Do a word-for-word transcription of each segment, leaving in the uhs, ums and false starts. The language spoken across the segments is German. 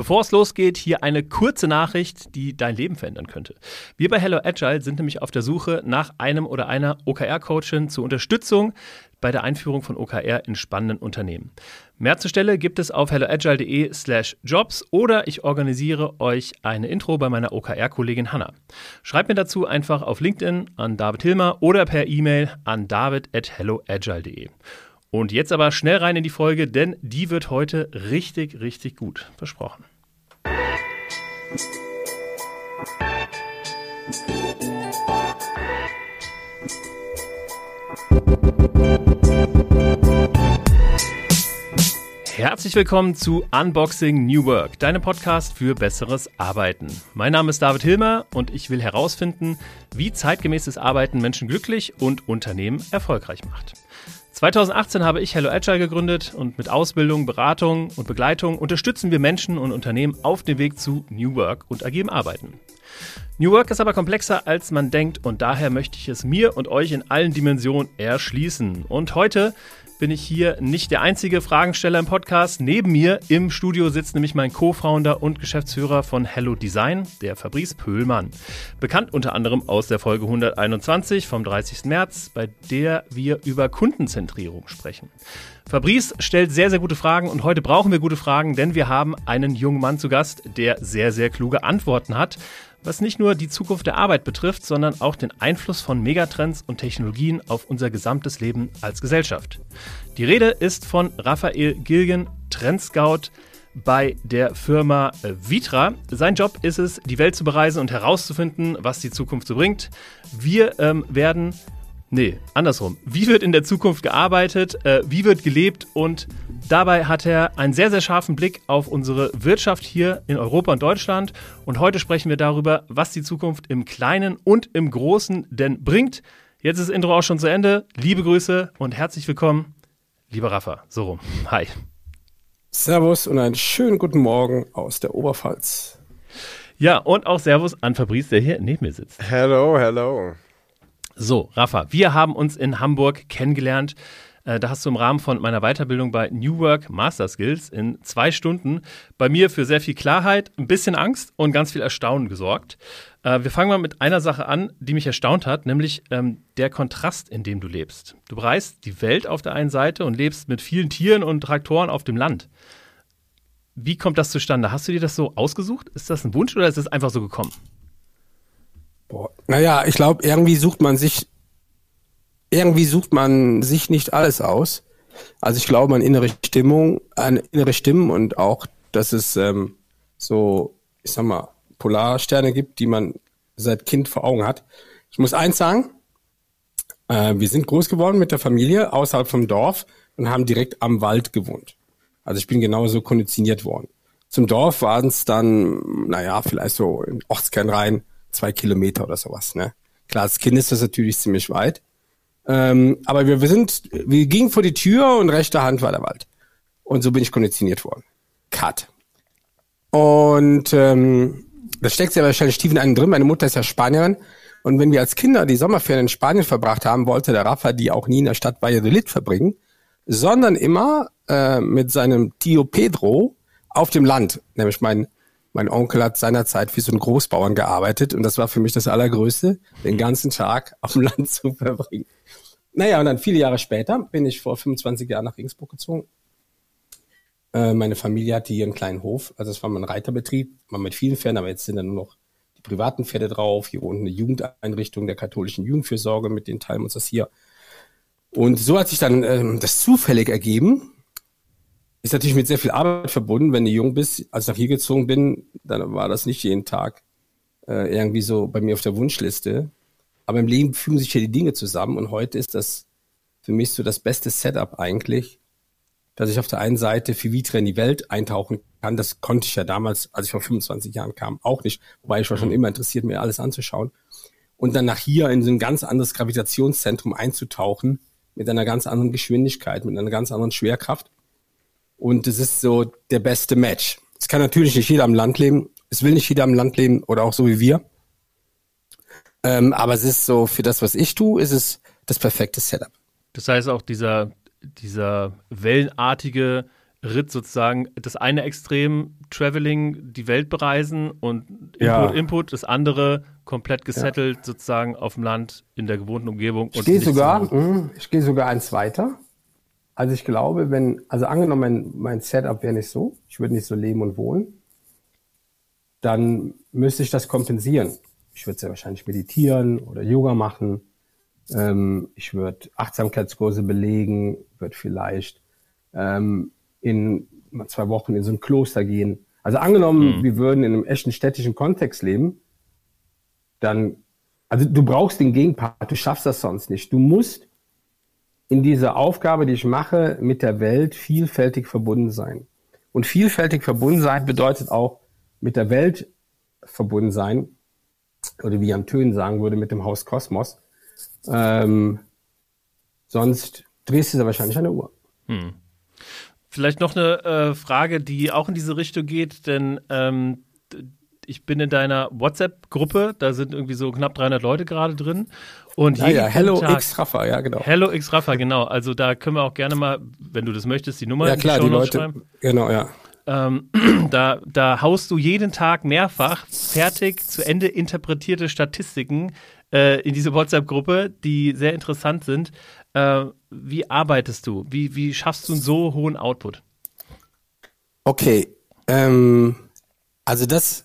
Bevor es losgeht, hier eine kurze Nachricht, die dein Leben verändern könnte. Wir bei Hello Agile sind nämlich auf der Suche nach einem oder einer O K R-Coachin zur Unterstützung bei der Einführung von O K R in spannenden Unternehmen. Mehr zur Stelle gibt es auf helloagile.de slash jobs oder ich organisiere euch eine Intro bei meiner O K R-Kollegin Hanna. Schreibt mir dazu einfach auf LinkedIn an David Hilmer oder per E-Mail an david at helloagile.de. Und jetzt aber schnell rein in die Folge, denn die wird heute richtig, richtig gut. Versprochen. Herzlich willkommen zu Unboxing New Work, deinem Podcast für besseres Arbeiten. Mein Name ist David Hilmer und ich will herausfinden, wie zeitgemäßes Arbeiten Menschen glücklich und Unternehmen erfolgreich macht. zwanzig achtzehn habe ich Hello Agile gegründet und mit Ausbildung, Beratung und Begleitung unterstützen wir Menschen und Unternehmen auf dem Weg zu New Work und agilem Arbeiten. New Work ist aber komplexer, als man denkt und daher möchte ich es mir und euch in allen Dimensionen erschließen. Und heute bin ich hier nicht der einzige Fragensteller im Podcast. Neben mir im Studio sitzt nämlich mein Co-Founder und Geschäftsführer von Hello Design, der Fabrice Pöhlmann. Bekannt unter anderem aus der Folge hunderteinundzwanzig vom dreißigsten März, bei der wir über Kundenzentrierung sprechen. Fabrice stellt sehr, sehr gute Fragen und heute brauchen wir gute Fragen, denn wir haben einen jungen Mann zu Gast, der sehr, sehr kluge Antworten hat, was nicht nur die Zukunft der Arbeit betrifft, sondern auch den Einfluss von Megatrends und Technologien auf unser gesamtes Leben als Gesellschaft. Die Rede ist von Raphael Gilgen, Trendscout bei der Firma Vitra. Sein Job ist es, die Welt zu bereisen und herauszufinden, was die Zukunft so bringt. Wir ähm, werden... Nee, andersrum. Wie wird in der Zukunft gearbeitet? Äh, wie wird gelebt? Und dabei hat er einen sehr, sehr scharfen Blick auf unsere Wirtschaft hier in Europa und Deutschland. Und heute sprechen wir darüber, was die Zukunft im Kleinen und im Großen denn bringt. Jetzt ist das Intro auch schon zu Ende. Liebe Grüße und herzlich willkommen, lieber Rafa. So rum. Hi. Servus und einen schönen guten Morgen aus der Oberpfalz. Ja, und auch Servus an Fabrice, der hier neben mir sitzt. Hello, hello. So, Rafa, wir haben uns in Hamburg kennengelernt. Äh, da hast du im Rahmen von meiner Weiterbildung bei New Work Master Skills in zwei Stunden bei mir für sehr viel Klarheit, ein bisschen Angst und ganz viel Erstaunen gesorgt. Äh, wir fangen mal mit einer Sache an, die mich erstaunt hat, nämlich ähm, der Kontrast, in dem du lebst. Du bereist die Welt auf der einen Seite und lebst mit vielen Tieren und Traktoren auf dem Land. Wie kommt das zustande? Hast du dir das so ausgesucht? Ist das ein Wunsch oder ist es einfach so gekommen? Boah. Naja, ich glaube, irgendwie sucht man sich, irgendwie sucht man sich nicht alles aus. Also ich glaube an innere Stimmung, an innere Stimmen und auch, dass es ähm, so, ich sag mal, Polarsterne gibt, die man seit Kind vor Augen hat. Ich muss eins sagen, äh, wir sind groß geworden mit der Familie außerhalb vom Dorf und haben direkt am Wald gewohnt. Also ich bin genauso konditioniert worden. Zum Dorf waren es dann, naja, vielleicht so in Ortskern rein, zwei Kilometer oder sowas, ne? Klar, als Kind ist das natürlich ziemlich weit. Ähm, aber wir, wir sind, wir gingen vor die Tür und rechte Hand war der Wald. Und so bin ich konditioniert worden. Cut. Und ähm, das steckt ja wahrscheinlich tief in einem drin. Meine Mutter ist ja Spanierin. Und wenn wir als Kinder die Sommerferien in Spanien verbracht haben, wollte der Rafa die auch nie in der Stadt Valladolid verbringen, sondern immer äh, mit seinem Tio Pedro auf dem Land. Nämlich mein Mein Onkel hat seinerzeit für so einen Großbauern gearbeitet und das war für mich das Allergrößte, den ganzen Tag auf dem Land zu verbringen. Naja, und dann viele Jahre später bin ich vor fünfundzwanzig Jahren nach Regensburg gezogen. Äh, meine Familie hatte hier einen kleinen Hof, also es war mal ein Reiterbetrieb, mal mit vielen Pferden, aber jetzt sind da nur noch die privaten Pferde drauf. Hier wohnt eine Jugendeinrichtung der katholischen Jugendfürsorge, mit denen teilen wir uns das hier. Und so hat sich dann ähm, das zufällig ergeben. Ist natürlich mit sehr viel Arbeit verbunden, wenn du jung bist. Als ich nach hier gezogen bin, dann war das nicht jeden Tag äh, irgendwie so bei mir auf der Wunschliste. Aber im Leben fügen sich ja die Dinge zusammen und heute ist das für mich so das beste Setup eigentlich, dass ich auf der einen Seite für Vitra in die Welt eintauchen kann. Das konnte ich ja damals, als ich vor fünfundzwanzig Jahren kam, auch nicht. Wobei ich war schon immer interessiert, mir alles anzuschauen. Und dann nach hier in so ein ganz anderes Gravitationszentrum einzutauchen mit einer ganz anderen Geschwindigkeit, mit einer ganz anderen Schwerkraft. Und es ist so der beste Match. Es kann natürlich nicht jeder am Land leben. Es will nicht jeder am Land leben oder auch so wie wir. Ähm, aber es ist so, für das, was ich tue, ist es das perfekte Setup. Das heißt auch dieser, dieser wellenartige Ritt sozusagen das eine Extrem, Traveling, die Welt bereisen und Input, Ja. Input, das andere komplett gesettelt ja. sozusagen auf dem Land in der gewohnten Umgebung. Ich gehe sogar, mh, ich gehe sogar eins weiter. Also ich glaube, wenn, also angenommen, mein, mein Setup wäre nicht so, ich würde nicht so leben und wohnen, dann müsste ich das kompensieren. Ich würde sehr wahrscheinlich meditieren oder Yoga machen. Ähm, ich würde Achtsamkeitskurse belegen, würde vielleicht ähm, in zwei Wochen in so ein Kloster gehen. Also angenommen, mhm. wir würden in einem echten städtischen Kontext leben, dann, also du brauchst den Gegenpart, du schaffst das sonst nicht. Du musst in dieser Aufgabe, die ich mache, mit der Welt vielfältig verbunden sein. Und vielfältig verbunden sein bedeutet auch mit der Welt verbunden sein, oder wie Jan Tönen sagen würde, mit dem Haus Kosmos. Ähm, sonst drehst du da wahrscheinlich an der Uhr. Hm. Vielleicht noch eine äh, Frage, die auch in diese Richtung geht, denn ähm, ich bin in deiner WhatsApp-Gruppe, da sind irgendwie so knapp dreihundert Leute gerade drin. Und ja, ja, Hello Tag, X Rafa, ja genau. Hello X Rafa, genau. Also da können wir auch gerne mal, wenn du das möchtest, die Nummer ja, in die klar, die Leute, schreiben. Genau, ja. Ähm, da, da haust du jeden Tag mehrfach fertig zu Ende interpretierte Statistiken äh, in diese WhatsApp-Gruppe, die sehr interessant sind. Äh, wie arbeitest du? Wie, wie schaffst du einen so hohen Output? Okay, ähm, also das,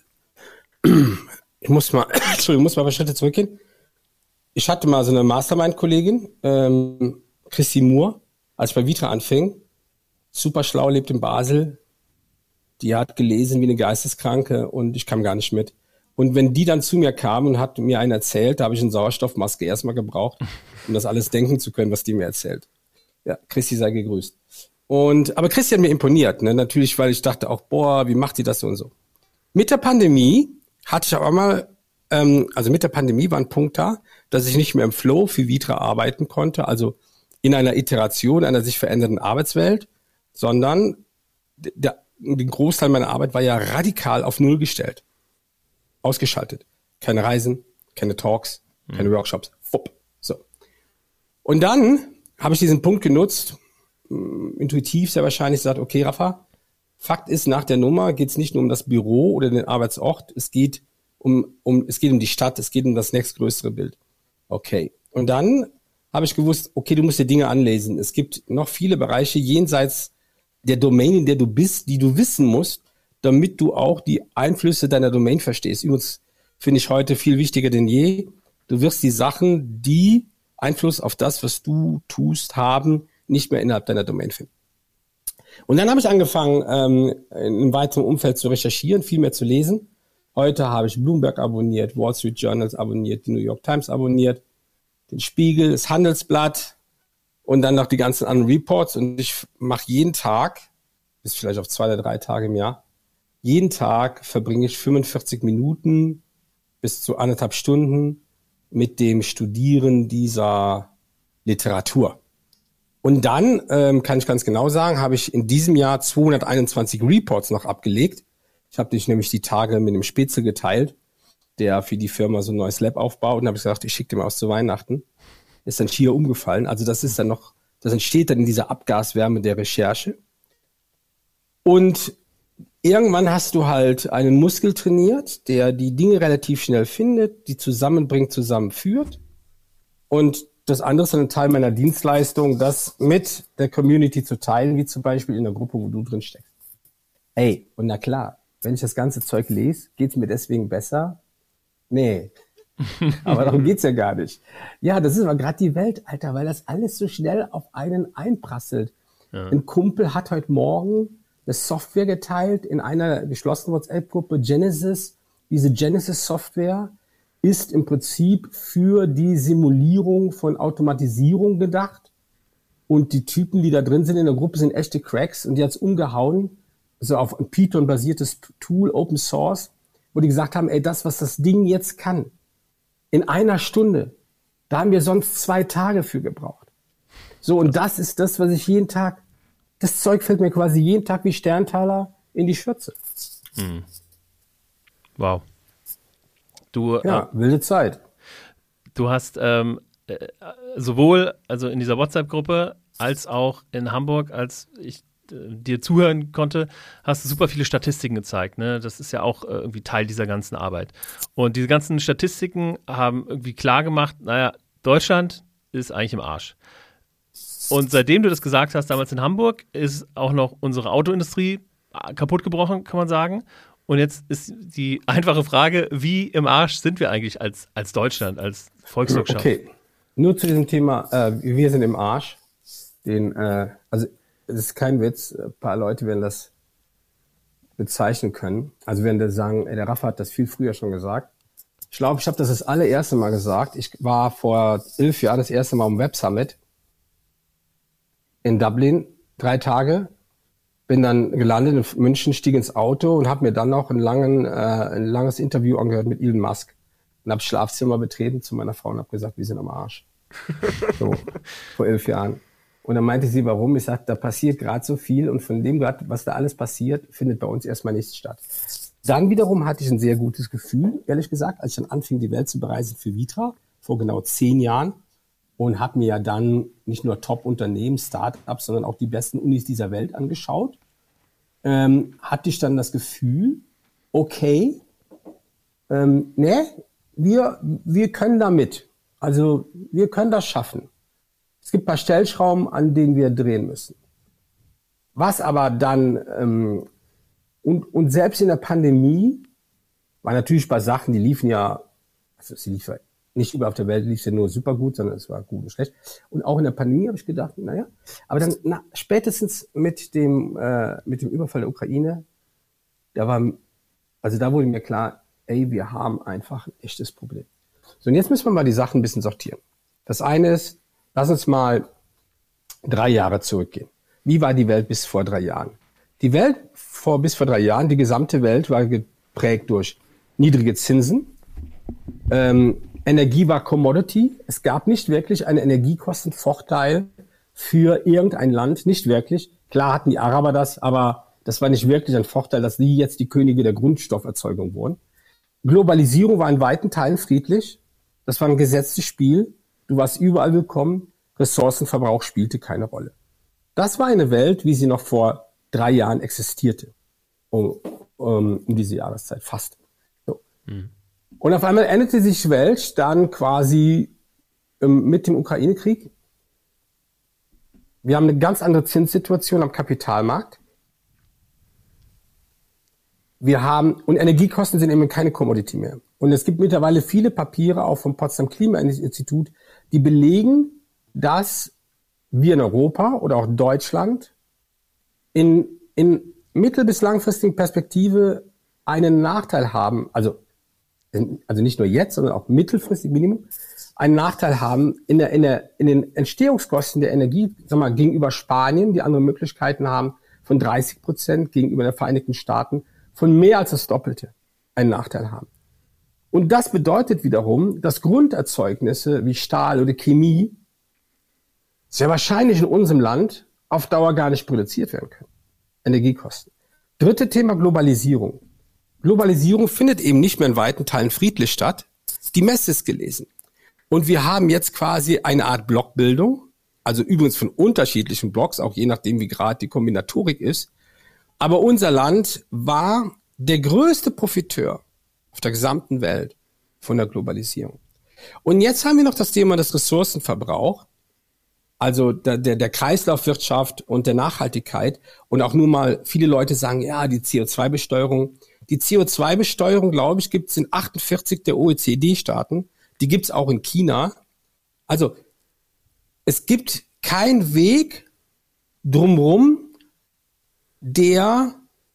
ich muss mal, Entschuldigung, muss mal ein paar Schritte zurückgehen. Ich hatte mal so eine Mastermind-Kollegin, ähm, Christi Moore, als ich bei Vitra anfing, super schlau, lebt in Basel. Die hat gelesen wie eine Geisteskranke und ich kam gar nicht mit. Und wenn die dann zu mir kam und hat mir einen erzählt, da habe ich eine Sauerstoffmaske erstmal gebraucht, um das alles denken zu können, was die mir erzählt. Ja, Christi sei gegrüßt. Und, aber Christi hat mir imponiert, ne? Natürlich, weil ich dachte auch, boah, wie macht die das so und so. Mit der Pandemie hatte ich aber mal, ähm, also mit der Pandemie war ein Punkt da, dass ich nicht mehr im Flow für Vitra arbeiten konnte, also in einer Iteration einer sich verändernden Arbeitswelt, sondern der den Großteil meiner Arbeit war ja radikal auf Null gestellt. Ausgeschaltet. Keine Reisen, keine Talks, keine mhm. Workshops. Fupp. So. Und dann habe ich diesen Punkt genutzt, intuitiv sehr wahrscheinlich gesagt, okay, Rafa, Fakt ist, nach der Nummer geht es nicht nur um das Büro oder den Arbeitsort, es geht um, um, es geht um die Stadt, es geht um das nächstgrößere Bild. Okay. Und dann habe ich gewusst, okay, du musst dir Dinge anlesen. Es gibt noch viele Bereiche jenseits der Domain, in der du bist, die du wissen musst, damit du auch die Einflüsse deiner Domain verstehst. Übrigens finde ich heute viel wichtiger denn je. Du wirst die Sachen, die Einfluss auf das, was du tust, haben, nicht mehr innerhalb deiner Domain finden. Und dann habe ich angefangen, ähm, in einem weiteren Umfeld zu recherchieren, viel mehr zu lesen. Heute habe ich Bloomberg abonniert, Wall Street Journals abonniert, die New York Times abonniert, den Spiegel, das Handelsblatt, und dann noch die ganzen anderen Reports. Und ich mache jeden Tag, bis vielleicht auf zwei oder drei Tage im Jahr, jeden Tag verbringe ich fünfundvierzig Minuten bis zu anderthalb Stunden mit dem Studieren dieser Literatur. Und dann, ähm, kann ich ganz genau sagen, habe ich in diesem Jahr zweihunderteinundzwanzig Reports noch abgelegt. Ich habe dich nämlich die Tage mit dem Spitzel geteilt, der für die Firma so ein neues Lab aufbaut. Und habe ich gesagt, ich schicke dir mal aus zu Weihnachten. Ist dann schier umgefallen. Also das ist dann noch, das entsteht dann in dieser Abgaswärme der Recherche. Und irgendwann hast du halt einen Muskel trainiert, der die Dinge relativ schnell findet, die zusammenbringt, zusammenführt. Und das andere ist dann ein Teil meiner Dienstleistung, das mit der Community zu teilen, wie zum Beispiel in der Gruppe, wo du drin steckst. Ey, und na klar, wenn ich das ganze Zeug lese, geht's mir deswegen besser? Nee. Aber darum geht's ja gar nicht. Ja, das ist aber gerade die Welt, Alter, weil das alles so schnell auf einen einprasselt. Ja. Ein Kumpel hat heute Morgen eine Software geteilt in einer geschlossenen WhatsApp-Gruppe, Genesis. Diese Genesis-Software ist im Prinzip für die Simulierung von Automatisierung gedacht. Und die Typen, die da drin sind in der Gruppe, sind echte Cracks. Und die hat's umgehauen, so auf ein Python-basiertes Tool, Open Source, wo die gesagt haben, ey, das, was das Ding jetzt kann, in einer Stunde, da haben wir sonst zwei Tage für gebraucht. So, und das ist das, was ich jeden Tag, das Zeug fällt mir quasi jeden Tag wie Sterntaler in die Schürze. Hm. Wow. Du, ja, äh, wilde Zeit. Du hast ähm, äh, sowohl also in dieser WhatsApp-Gruppe als auch in Hamburg, als ich dir zuhören konnte, hast du super viele Statistiken gezeigt. Ne? Das ist ja auch äh, irgendwie Teil dieser ganzen Arbeit. Und diese ganzen Statistiken haben irgendwie klar gemacht, naja, Deutschland ist eigentlich im Arsch. Und seitdem du das gesagt hast, damals in Hamburg, ist auch noch unsere Autoindustrie kaputtgebrochen, kann man sagen. Und jetzt ist die einfache Frage, wie im Arsch sind wir eigentlich als, als Deutschland, als Volkswirtschaft? Okay, nur zu diesem Thema, äh, wir sind im Arsch. Den, äh, also es ist kein Witz, ein paar Leute werden das bezeichnen können. Also werden die sagen, ey, der Rafa hat das viel früher schon gesagt. Ich glaube, ich habe das das allererste Mal gesagt. Ich war vor elf Jahren das erste Mal am Web Summit in Dublin, drei Tage, bin dann gelandet in München, stieg ins Auto und habe mir dann noch einen langen, äh, ein langes Interview angehört mit Elon Musk und habe das Schlafzimmer betreten zu meiner Frau und habe gesagt, wir sind am Arsch. So, vor elf Jahren. Und dann meinte sie, warum? Ich sagte, da passiert gerade so viel und von dem gerade, was da alles passiert, findet bei uns erstmal nichts statt. Dann wiederum hatte ich ein sehr gutes Gefühl, ehrlich gesagt, als ich dann anfing, die Welt zu bereisen für Vitra, vor genau zehn Jahren. Und habe mir ja dann nicht nur Top-Unternehmen, Start-ups, sondern auch die besten Unis dieser Welt angeschaut. Ähm, hatte ich dann das Gefühl, okay, ähm, ne, wir, wir können da mit. Also wir können das schaffen. Es gibt ein paar Stellschrauben, an denen wir drehen müssen. Was aber dann, ähm, und, und selbst in der Pandemie, war natürlich bei Sachen, die liefen ja, also sie liefen nicht überall auf der Welt lief es ja nur super gut, sondern es war gut und schlecht. Und auch in der Pandemie habe ich gedacht, naja, aber dann na, spätestens mit dem äh, mit dem Überfall der Ukraine, da war, also da wurde mir klar, ey, wir haben einfach ein echtes Problem. So, und jetzt müssen wir mal die Sachen ein bisschen sortieren. Das eine ist, lass uns mal drei Jahre zurückgehen. Wie war die Welt bis vor drei Jahren? Die Welt vor bis vor drei Jahren, die gesamte Welt war geprägt durch niedrige Zinsen, ähm, Energie war Commodity. Es gab nicht wirklich einen Energiekostenvorteil für irgendein Land. Nicht wirklich. Klar hatten die Araber das, aber das war nicht wirklich ein Vorteil, dass die jetzt die Könige der Grundstofferzeugung wurden. Globalisierung war in weiten Teilen friedlich. Das war ein gesetztes Spiel. Du warst überall willkommen. Ressourcenverbrauch spielte keine Rolle. Das war eine Welt, wie sie noch vor drei Jahren existierte. Um, um, um diese Jahreszeit fast. So. Mhm. Und auf einmal änderte sich die Welt dann quasi ähm, mit dem Ukraine-Krieg. Wir haben eine ganz andere Zinssituation am Kapitalmarkt. Wir haben, und Energiekosten sind eben keine Commodity mehr. Und es gibt mittlerweile viele Papiere, auch vom Potsdam Klima-Institut, die belegen, dass wir in Europa oder auch Deutschland in, in mittel- bis langfristigen Perspektive einen Nachteil haben, also also nicht nur jetzt, sondern auch mittelfristig Minimum, einen Nachteil haben in der, in der, in den Entstehungskosten der Energie, sag mal, gegenüber Spanien, die andere Möglichkeiten haben, von dreißig Prozent, gegenüber den Vereinigten Staaten, von mehr als das Doppelte einen Nachteil haben. Und das bedeutet wiederum, dass Grunderzeugnisse wie Stahl oder Chemie sehr wahrscheinlich in unserem Land auf Dauer gar nicht produziert werden können. Energiekosten. Dritte Thema Globalisierung. Globalisierung findet eben nicht mehr in weiten Teilen friedlich statt. Die Messe ist gelesen. Und wir haben jetzt quasi eine Art Blockbildung, also übrigens von unterschiedlichen Blocks, auch je nachdem, wie gerade die Kombinatorik ist. Aber unser Land war der größte Profiteur auf der gesamten Welt von der Globalisierung. Und jetzt haben wir noch das Thema des Ressourcenverbrauchs, also der, der, der Kreislaufwirtschaft und der Nachhaltigkeit. Und auch nur mal, viele Leute sagen, ja, die C O zwei Besteuerung. Die C O zwei Besteuerung, glaube ich, gibt es in achtundvierzig der O E C D-Staaten. Die gibt es auch in China. Also es gibt keinen Weg drumherum, der,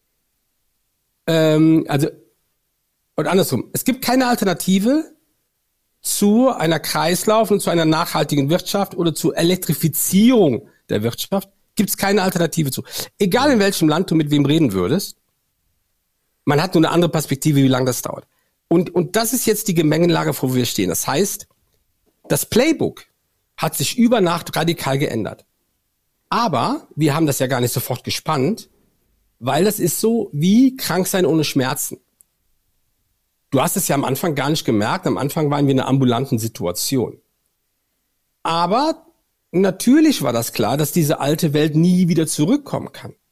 ähm, also, und andersrum, es gibt keine Alternative zu einer Kreislauf- und zu einer nachhaltigen Wirtschaft oder zur Elektrifizierung der Wirtschaft. Gibt es keine Alternative zu. Egal in welchem Land du mit wem reden würdest, man hat nur eine andere Perspektive, wie lange das dauert. Und, und das ist jetzt die Gemengelage, wo wir stehen. Das heißt, das Playbook hat sich über Nacht radikal geändert. Aber wir haben das ja gar nicht sofort gespannt, weil das ist so wie krank sein ohne Schmerzen. Du hast es ja am Anfang gar nicht gemerkt. Am Anfang waren wir in einer ambulanten Situation. Aber natürlich war das klar, dass diese alte Welt nie wieder zurückkommen kann.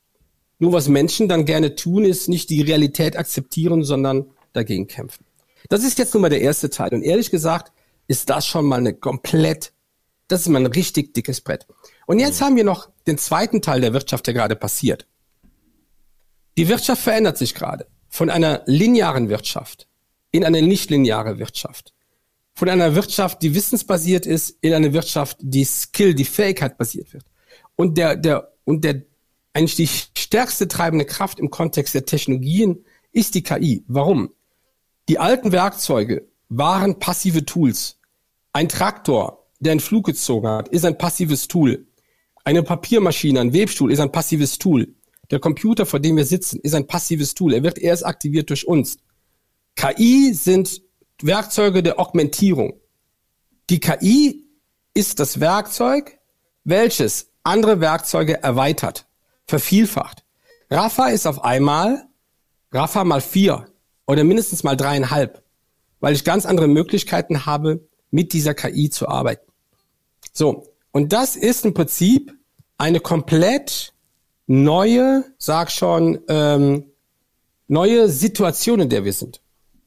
Nur was Menschen dann gerne tun, ist nicht die Realität akzeptieren, sondern dagegen kämpfen. Das ist jetzt nun mal der erste Teil. Und ehrlich gesagt ist das schon mal eine komplett, das ist mal ein richtig dickes Brett. Und jetzt mhm. haben wir noch den zweiten Teil der Wirtschaft, der gerade passiert. Die Wirtschaft verändert sich gerade von einer linearen Wirtschaft in eine nicht-lineare Wirtschaft. Von einer Wirtschaft, die wissensbasiert ist, in eine Wirtschaft, die Skill, die Fähigkeit basiert wird. Und der, der, und der, eigentlich die stärkste treibende Kraft im Kontext der Technologien ist die K I. Warum? Die alten Werkzeuge waren passive Tools. Ein Traktor, der einen Flug gezogen hat, ist ein passives Tool. Eine Papiermaschine, ein Webstuhl ist ein passives Tool. Der Computer, vor dem wir sitzen, ist ein passives Tool. Er wird erst aktiviert durch uns. K I sind Werkzeuge der Augmentierung. Die K I ist das Werkzeug, welches andere Werkzeuge erweitert, vervielfacht. Rafa ist auf einmal Rafa mal vier oder mindestens mal dreieinhalb, weil ich ganz andere Möglichkeiten habe, mit dieser K I zu arbeiten. So, und das ist im Prinzip eine komplett neue, sag schon, ähm, neue Situation, in der wir sind.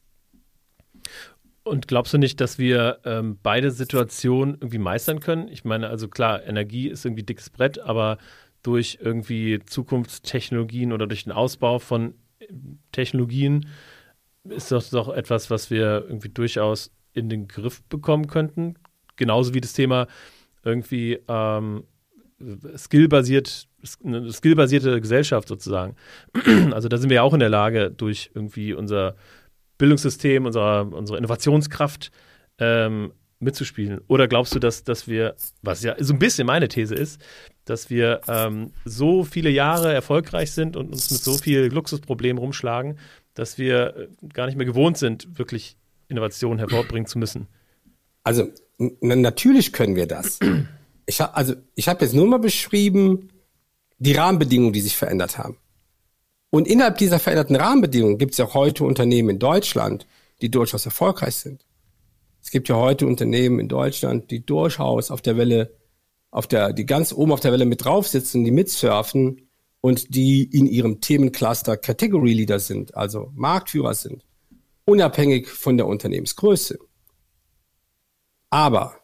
Und glaubst du nicht, dass wir ähm, beide Situationen irgendwie meistern können? Ich meine, also klar, Energie ist irgendwie dickes Brett, aber durch irgendwie Zukunftstechnologien oder durch den Ausbau von Technologien ist das doch etwas, was wir irgendwie durchaus in den Griff bekommen könnten. Genauso wie das Thema irgendwie ähm, skillbasiert, eine skillbasierte Gesellschaft sozusagen. Also da sind wir ja auch in der Lage, durch irgendwie unser Bildungssystem, unsere, unsere Innovationskraft ähm, mitzuspielen. Oder glaubst du, dass, dass wir, was ja so ein bisschen meine These ist, dass wir ähm, so viele Jahre erfolgreich sind und uns mit so viel Luxusproblemen rumschlagen, dass wir gar nicht mehr gewohnt sind, wirklich Innovationen hervorbringen zu müssen? Also n- natürlich können wir das. Ich hab, also ich habe jetzt nur mal beschrieben, die Rahmenbedingungen, die sich verändert haben. Und innerhalb dieser veränderten Rahmenbedingungen gibt es ja heute Unternehmen in Deutschland, die durchaus erfolgreich sind. Es gibt ja heute Unternehmen in Deutschland, die durchaus auf der Welle, auf der, die ganz oben auf der Welle mit drauf sitzen, die mitsurfen und die in ihrem Themencluster Category Leader sind, also Marktführer sind, unabhängig von der Unternehmensgröße. Aber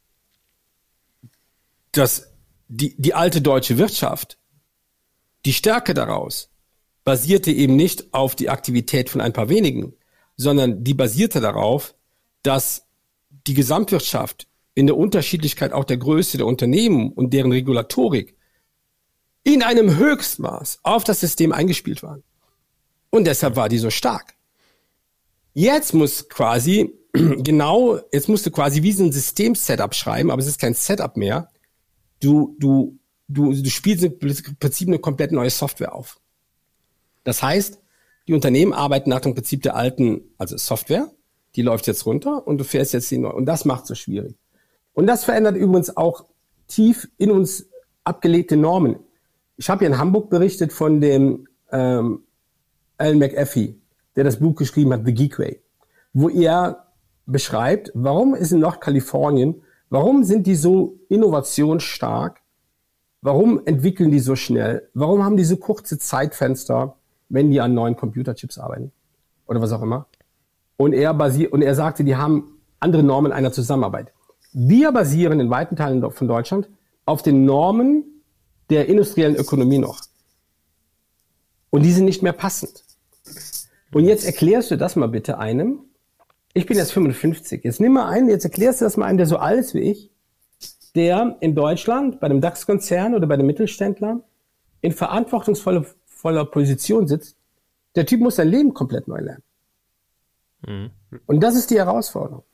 das, die, die alte deutsche Wirtschaft, die Stärke daraus, basierte eben nicht auf die Aktivität von ein paar wenigen, sondern die basierte darauf, dass die Gesamtwirtschaft in der Unterschiedlichkeit auch der Größe der Unternehmen und deren Regulatorik in einem Höchstmaß auf das System eingespielt waren. Und deshalb war die so stark. Jetzt muss quasi genau, jetzt musst du quasi wie so ein System-Setup schreiben, aber es ist kein Setup mehr. Du, du, du, du spielst im Prinzip eine komplett neue Software auf. Das heißt, die Unternehmen arbeiten nach dem Prinzip der alten, also Software, die läuft jetzt runter und du fährst jetzt die neue. Und das macht es so schwierig. Und das verändert übrigens auch tief in uns abgelegte Normen. Ich habe hier in Hamburg berichtet von dem ähm, Alan McAfee, der das Buch geschrieben hat, The Geek Way, wo er beschreibt, warum ist in Nordkalifornien, warum sind die so innovationsstark, warum entwickeln die so schnell, warum haben die so kurze Zeitfenster, wenn die an neuen Computerchips arbeiten oder was auch immer. Und er basiert, und er sagte, die haben andere Normen einer Zusammenarbeit. Wir basieren in weiten Teilen von Deutschland auf den Normen der industriellen Ökonomie noch. Und die sind nicht mehr passend. Und jetzt erklärst du das mal bitte einem, ich bin jetzt fünfundfünfzig, jetzt nimm mal einen, jetzt erklärst du das mal einem, der so alt ist wie ich, der in Deutschland bei dem DAX-Konzern oder bei dem Mittelständler in verantwortungsvoller voller Position sitzt, der Typ muss sein Leben komplett neu lernen. Mhm. Und das ist die Herausforderung.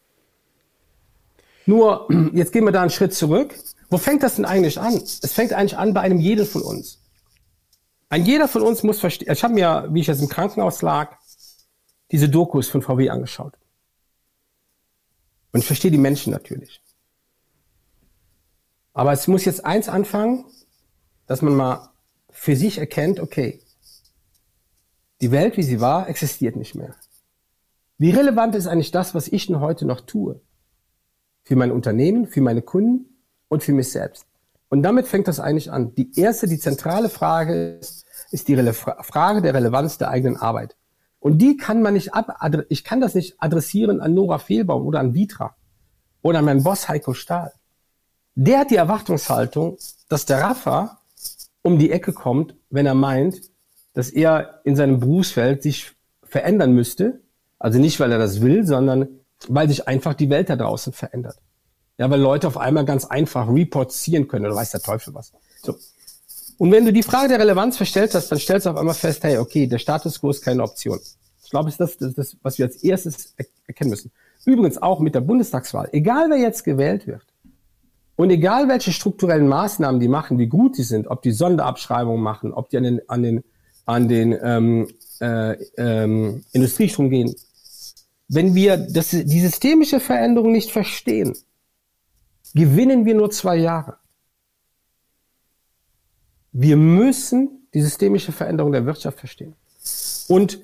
Nur, jetzt gehen wir da einen Schritt zurück. Wo fängt das denn eigentlich an? Es fängt eigentlich an bei einem jeden von uns. Ein jeder von uns muss verstehen, ich habe mir, wie ich jetzt im Krankenhaus lag, diese Dokus von V W angeschaut. Und ich verstehe die Menschen natürlich. Aber es muss jetzt eins anfangen, dass man mal für sich erkennt, okay, die Welt, wie sie war, existiert nicht mehr. Wie relevant ist eigentlich das, was ich denn heute noch tue? Für mein Unternehmen, für meine Kunden und für mich selbst. Und damit fängt das eigentlich an. Die erste, die zentrale Frage ist, ist die Rele- Frage der Relevanz der eigenen Arbeit. Und die kann man nicht ab, ich kann das nicht adressieren an Nora Fehlbaum oder an Vitra oder an meinen Boss Heiko Stahl. Der hat die Erwartungshaltung, dass der Rafa um die Ecke kommt, wenn er meint, dass er in seinem Berufsfeld sich verändern müsste. Also nicht, weil er das will, sondern weil sich einfach die Welt da draußen verändert. Ja, weil Leute auf einmal ganz einfach reportieren können oder weiß der Teufel was. So. Und wenn du die Frage der Relevanz verstellst hast, dann stellst du auf einmal fest, hey, okay, der Status quo ist keine Option. Ich glaube, das ist das, das, was wir als erstes erkennen müssen. Übrigens auch mit der Bundestagswahl. Egal, wer jetzt gewählt wird und egal, welche strukturellen Maßnahmen die machen, wie gut die sind, ob die Sonderabschreibungen machen, ob die an den, an den, an den ähm, äh, ähm, Industriestrom gehen. Wenn wir das, die systemische Veränderung nicht verstehen, gewinnen wir nur zwei Jahre. Wir müssen die systemische Veränderung der Wirtschaft verstehen. Und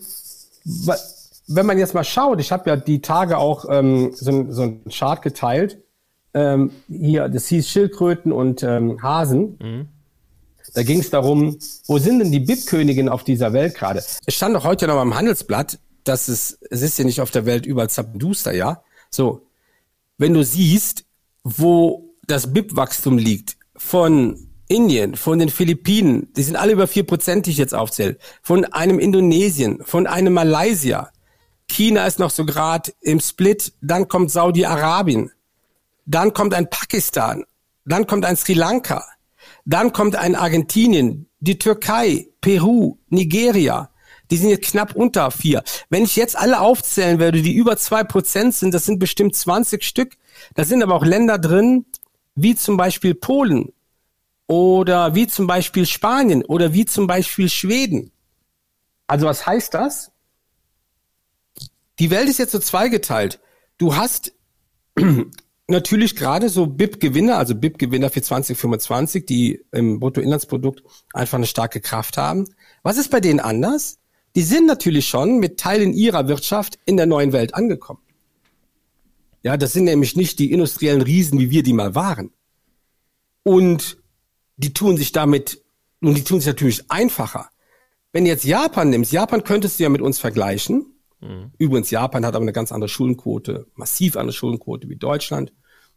wenn man jetzt mal schaut, ich habe ja die Tage auch ähm, so, so einen Chart geteilt, ähm, hier, das hieß Schildkröten und ähm, Hasen. Mhm. Da ging es darum, wo sind denn die B I P-Königinnen auf dieser Welt gerade? Es stand doch heute noch mal im Handelsblatt, dass es, es ist ja nicht auf der Welt überall zappenduster, ja? So, wenn du siehst, wo das B I P-Wachstum liegt, von Indien, von den Philippinen, die sind alle über vier Prozent, die ich jetzt aufzähle, von einem Indonesien, von einem Malaysia, China ist noch so gerade im Split, dann kommt Saudi-Arabien, dann kommt ein Pakistan, dann kommt ein Sri Lanka, dann kommt ein Argentinien, die Türkei, Peru, Nigeria, die sind jetzt knapp unter vier. Wenn ich jetzt alle aufzählen würde, die über zwei Prozent sind, das sind bestimmt zwanzig Stück. Da sind aber auch Länder drin, wie zum Beispiel Polen oder wie zum Beispiel Spanien oder wie zum Beispiel Schweden. Also was heißt das? Die Welt ist jetzt so zweigeteilt. Du hast natürlich gerade so B I P-Gewinner, also B I P-Gewinner für zwanzig fünfundzwanzig, die im Bruttoinlandsprodukt einfach eine starke Kraft haben. Was ist bei denen anders? Die sind natürlich schon mit Teilen ihrer Wirtschaft in der neuen Welt angekommen. Ja, das sind nämlich nicht die industriellen Riesen, wie wir die mal waren. Und die tun sich damit, und die tun sich natürlich einfacher. Wenn du jetzt Japan nimmst, Japan könntest du ja mit uns vergleichen. Mhm. Übrigens, Japan hat aber eine ganz andere Schuldenquote, massiv andere Schuldenquote wie Deutschland.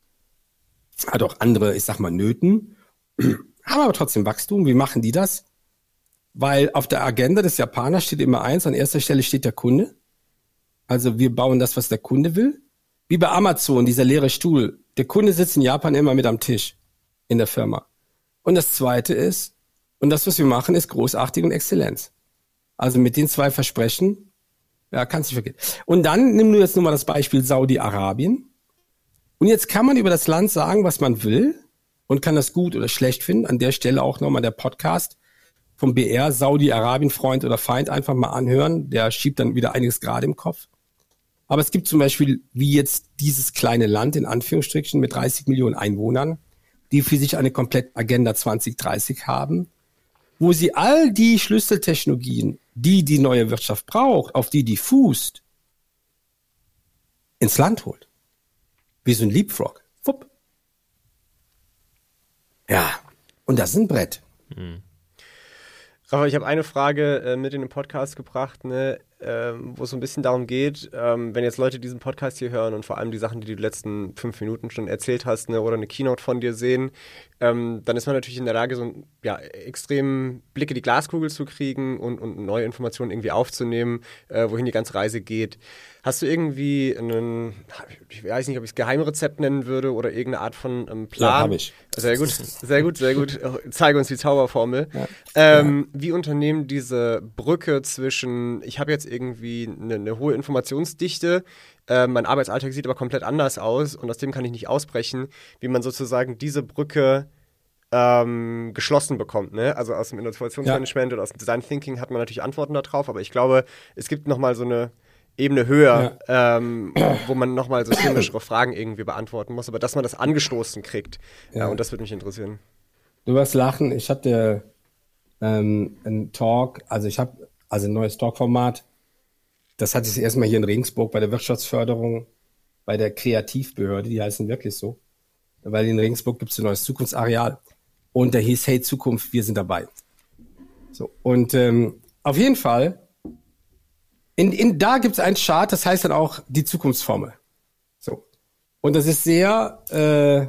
Hat auch andere, ich sag mal, Nöten. Haben aber trotzdem Wachstum. Wie machen die das? Weil auf der Agenda des Japaners steht immer eins, an erster Stelle steht der Kunde. Also wir bauen das, was der Kunde will. Wie bei Amazon, dieser leere Stuhl. Der Kunde sitzt in Japan immer mit am Tisch in der Firma. Und das Zweite ist, und das, was wir machen, ist großartig und Exzellenz. Also mit den zwei Versprechen, ja, kannst du nicht vergessen. Und dann nimm du jetzt nur mal das Beispiel Saudi-Arabien. Und jetzt kann man über das Land sagen, was man will und kann das gut oder schlecht finden. An der Stelle auch nochmal der Podcast vom B R, Saudi-Arabien, Freund oder Feind, einfach mal anhören. Der schiebt dann wieder einiges gerade im Kopf. Aber es gibt zum Beispiel, wie jetzt dieses kleine Land, in Anführungsstrichen, mit dreißig Millionen Einwohnern, die für sich eine komplette Agenda zwanzig dreißig haben, wo sie all die Schlüsseltechnologien, die die neue Wirtschaft braucht, auf die die fußt, ins Land holt. Wie so ein Leapfrog. Wupp. Ja, und das ist ein Brett. Hm. Rafa, ich habe eine Frage äh, mit in den Podcast gebracht, ne, ähm, wo es so ein bisschen darum geht, ähm, wenn jetzt Leute diesen Podcast hier hören und vor allem die Sachen, die du die letzten fünf Minuten schon erzählt hast, ne, oder eine Keynote von dir sehen, ähm, dann ist man natürlich in der Lage, so ein, ja, extrem Blick in die Glaskugel zu kriegen und, und neue Informationen irgendwie aufzunehmen, äh, wohin die ganze Reise geht. Hast du irgendwie einen, ich weiß nicht, ob ich es Geheimrezept nennen würde oder irgendeine Art von ähm, Plan? Ja, habe ich. Sehr gut, sehr gut, sehr gut. Zeige uns die Zauberformel. Ja. Ähm, ja. Wie unternehmen diese Brücke zwischen, ich habe jetzt irgendwie eine, eine hohe Informationsdichte, äh, mein Arbeitsalltag sieht aber komplett anders aus und aus dem kann ich nicht ausbrechen, wie man sozusagen diese Brücke ähm, geschlossen bekommt, ne? Also aus dem Innovationsmanagement ja. oder aus dem Design Thinking hat man natürlich Antworten darauf, aber ich glaube, es gibt nochmal so eine Ebene höher, ja. ähm, wo man nochmal systemischere Fragen irgendwie beantworten muss, aber dass man das angestoßen kriegt. Ja. Ja, und das würde mich interessieren. Du wirst lachen, ich hatte ähm, einen Talk, also ich habe also ein neues Talkformat, das hatte ich erstmal hier in Regensburg bei der Wirtschaftsförderung, bei der Kreativbehörde, die heißen wirklich so, weil in Regensburg gibt es ein neues Zukunftsareal und der hieß Hey Zukunft, wir sind dabei. So, und ähm, auf jeden Fall, in, in, da gibt es einen Chart, das heißt dann auch die Zukunftsformel. So. Und das ist sehr äh,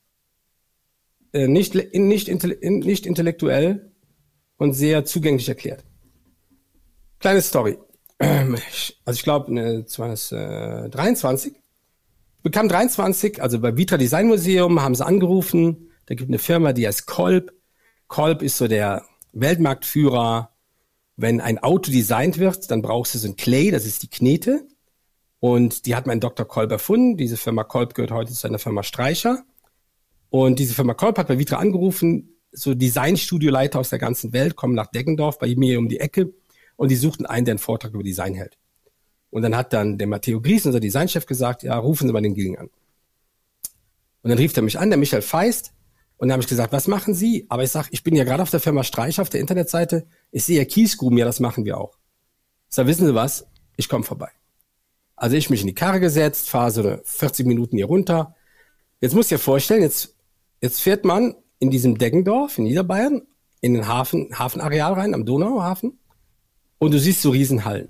äh, nicht, nicht, nicht intellektuell und sehr zugänglich erklärt. Kleine Story. Also ich glaube, zweitausenddreiundzwanzig bekam dreiundzwanzig, also bei Vitra Design Museum haben sie angerufen, da gibt eine Firma, die heißt Kolb. Kolb ist so der Weltmarktführer. Wenn ein Auto designt wird, dann brauchst du so ein Clay, das ist die Knete. Und die hat mein Doktor Kolb erfunden. Diese Firma Kolb gehört heute zu einer Firma Streicher. Und diese Firma Kolb hat bei Vitra angerufen, so Designstudioleiter aus der ganzen Welt kommen nach Deggendorf bei mir um die Ecke und die suchten einen, der einen Vortrag über Design hält. Und dann hat dann der Matteo Gries, unser Designchef, gesagt, ja, rufen Sie mal den Gilling an. Und dann rief er mich an, der Michael Feist. Und dann habe ich gesagt, was machen Sie? Aber ich sage, ich bin ja gerade auf der Firma Streich auf der Internetseite. Ich sehe ja Kiesgruben, ja, das machen wir auch. Ich sage, wissen Sie was? Ich komme vorbei. Also ich mich in die Karre gesetzt, fahre so vierzig Minuten hier runter. Jetzt muss ich dir vorstellen, jetzt, jetzt fährt man in diesem Deggendorf in Niederbayern in den Hafen, Hafenareal rein, am Donauhafen. Und du siehst so Riesenhallen.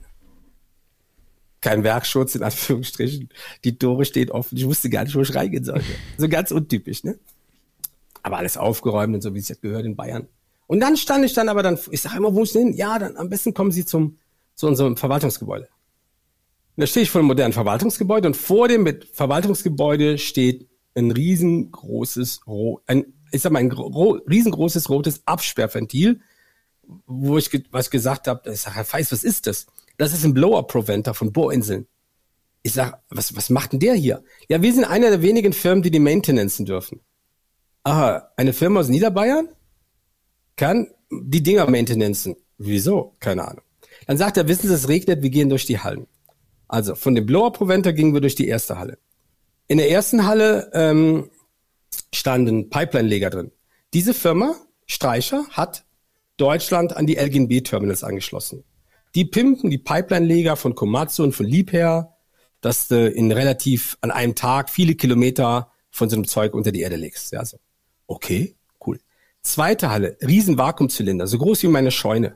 Kein Werkschutz, in Anführungsstrichen. Die Tore stehen offen. Ich wusste gar nicht, wo ich reingehen sollte. So ganz untypisch, ne? Aber alles aufgeräumt und so, wie es jetzt gehört in Bayern. Und dann stand ich dann aber dann, ich sage immer, wo ist denn hin? Ja, dann am besten kommen Sie zum, zu unserem Verwaltungsgebäude. Und da stehe ich vor einem modernen Verwaltungsgebäude und vor dem Verwaltungsgebäude steht ein riesengroßes, ein, ich sag mal, ein ro- riesengroßes rotes Absperrventil, wo ich ge- was gesagt habe, ich sage, Herr Feist, was ist das? Das ist ein Blower-Preventer von Bohrinseln. Ich sage, was, was macht denn der hier? Ja, wir sind einer der wenigen Firmen, die die Maintenancen dürfen. Aha, eine Firma aus Niederbayern kann die Dinger maintenancen. Wieso? Keine Ahnung. Dann sagt er, wissen Sie, es regnet, wir gehen durch die Hallen. Also von dem Blower-Preventer gingen wir durch die erste Halle. In der ersten Halle ähm, standen Pipeline-Leger drin. Diese Firma, Streicher, hat Deutschland an die L G N B-Terminals angeschlossen. Die pimpen die Pipeline-Leger von Komatsu und von Liebherr, dass du in relativ an einem Tag viele Kilometer von so einem Zeug unter die Erde legst. Ja, so. Okay, cool. Zweite Halle, riesen Vakuumzylinder, so groß wie meine Scheune.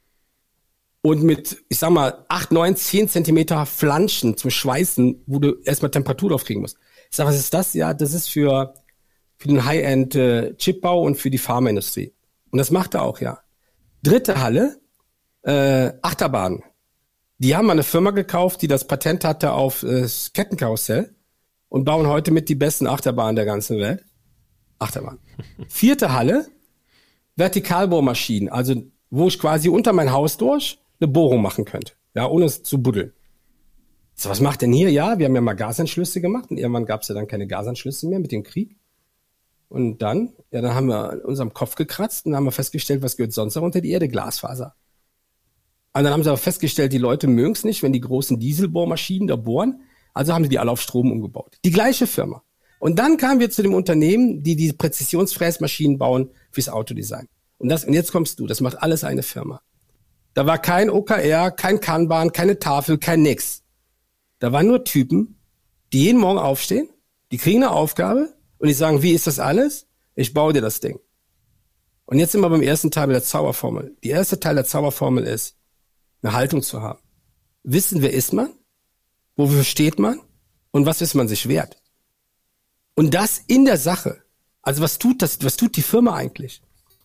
Und mit, ich sag mal, acht, neun, zehn Zentimeter Flanschen zum Schweißen, wo du erstmal Temperatur draufkriegen musst. Ich sag, was ist das? Ja, das ist für, für den High-End-Chipbau und für die Pharmaindustrie. Und das macht er auch, ja. Dritte Halle, äh, Achterbahn. Die haben mal eine Firma gekauft, die das Patent hatte auf äh, das Kettenkarussell und bauen heute mit die besten Achterbahnen der ganzen Welt. Achterbahn. Vierte Halle, Vertikalbohrmaschinen, also wo ich quasi unter mein Haus durch eine Bohrung machen könnte, ja, ohne es zu buddeln. So, was macht denn hier? Ja, wir haben ja mal Gasanschlüsse gemacht und irgendwann gab es ja dann keine Gasanschlüsse mehr mit dem Krieg. Und dann, ja, dann haben wir an unserem Kopf gekratzt und haben wir festgestellt, was gehört sonst noch unter die Erde? Glasfaser. Und dann haben sie aber festgestellt, die Leute mögen es nicht, wenn die großen Dieselbohrmaschinen da bohren. Also haben sie die alle auf Strom umgebaut. Die gleiche Firma. Und dann kamen wir zu dem Unternehmen, die die Präzisionsfräsmaschinen bauen fürs Autodesign. Und das, und jetzt kommst du, das macht alles eine Firma. Da war kein O K R, kein Kanban, keine Tafel, kein nix. Da waren nur Typen, die jeden Morgen aufstehen, die kriegen eine Aufgabe und die sagen, wie ist das alles? Ich baue dir das Ding. Und jetzt sind wir beim ersten Teil der Zauberformel. Der erste Teil der Zauberformel ist, eine Haltung zu haben. Wissen, wer ist man? Wofür steht man? Und was ist man sich wert? Und das in der Sache. Also was tut das, was tut die Firma eigentlich?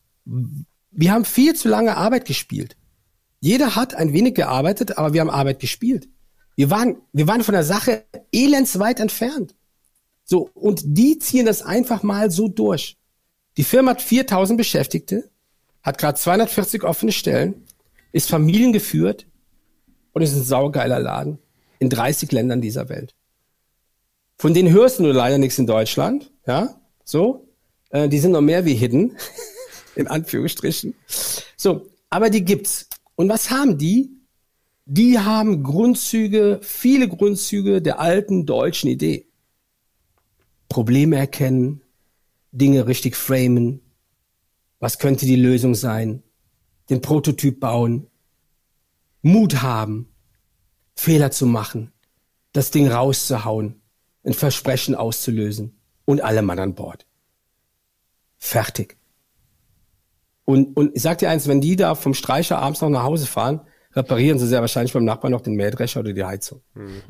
Wir haben viel zu lange Arbeit gespielt. Jeder hat ein wenig gearbeitet, aber wir haben Arbeit gespielt. Wir waren, wir waren von der Sache elendsweit entfernt. So, und die ziehen das einfach mal so durch. Die Firma hat viertausend Beschäftigte, hat gerade zweihundertvierzig offene Stellen, ist familiengeführt und ist ein saugeiler Laden in dreißig Ländern dieser Welt. Von denen hörst du nur leider nichts in Deutschland, ja, so. Äh, die sind noch mehr wie hidden, in Anführungsstrichen. So, aber die gibt's. Und was haben die? Die haben Grundzüge, viele Grundzüge der alten deutschen Idee. Probleme erkennen, Dinge richtig framen. Was könnte die Lösung sein? Den Prototyp bauen. Mut haben, Fehler zu machen, das Ding rauszuhauen, ein Versprechen auszulösen und alle Mann an Bord. Fertig. Und, und ich sag dir eins, wenn die da vom Streicher abends noch nach Hause fahren, reparieren sie sehr wahrscheinlich beim Nachbarn noch den Mähdrescher oder die Heizung. Mhm.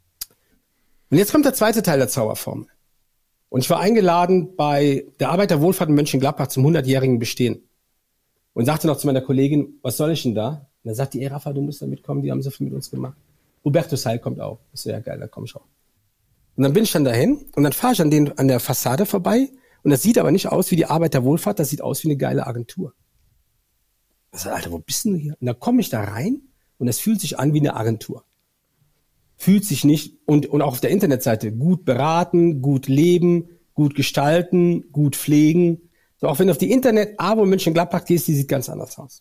Und jetzt kommt der zweite Teil der Zauberformel. Und ich war eingeladen bei der Arbeiterwohlfahrt in Mönchengladbach zum hundertjährigen Bestehen. Und sagte noch zu meiner Kollegin, was soll ich denn da? Und dann sagt die, ey Rafa, du musst da mitkommen, die haben so viel mit uns gemacht. Hubertus Heil kommt auch. Ich so, ja geil, dann komm ich auch. Und dann bin ich dann dahin und dann fahre ich an, den, an der Fassade vorbei und das sieht aber nicht aus wie die Arbeiterwohlfahrt, das sieht aus wie eine geile Agentur. Ich so, Alter, wo bist denn du hier? Und dann komme ich da rein und es fühlt sich an wie eine Agentur. Fühlt sich nicht, und, und auch auf der Internetseite, gut beraten, gut leben, gut gestalten, gut pflegen. So, auch wenn du auf die Internet-Abo in Mönchengladbach gehst, die sieht ganz anders aus.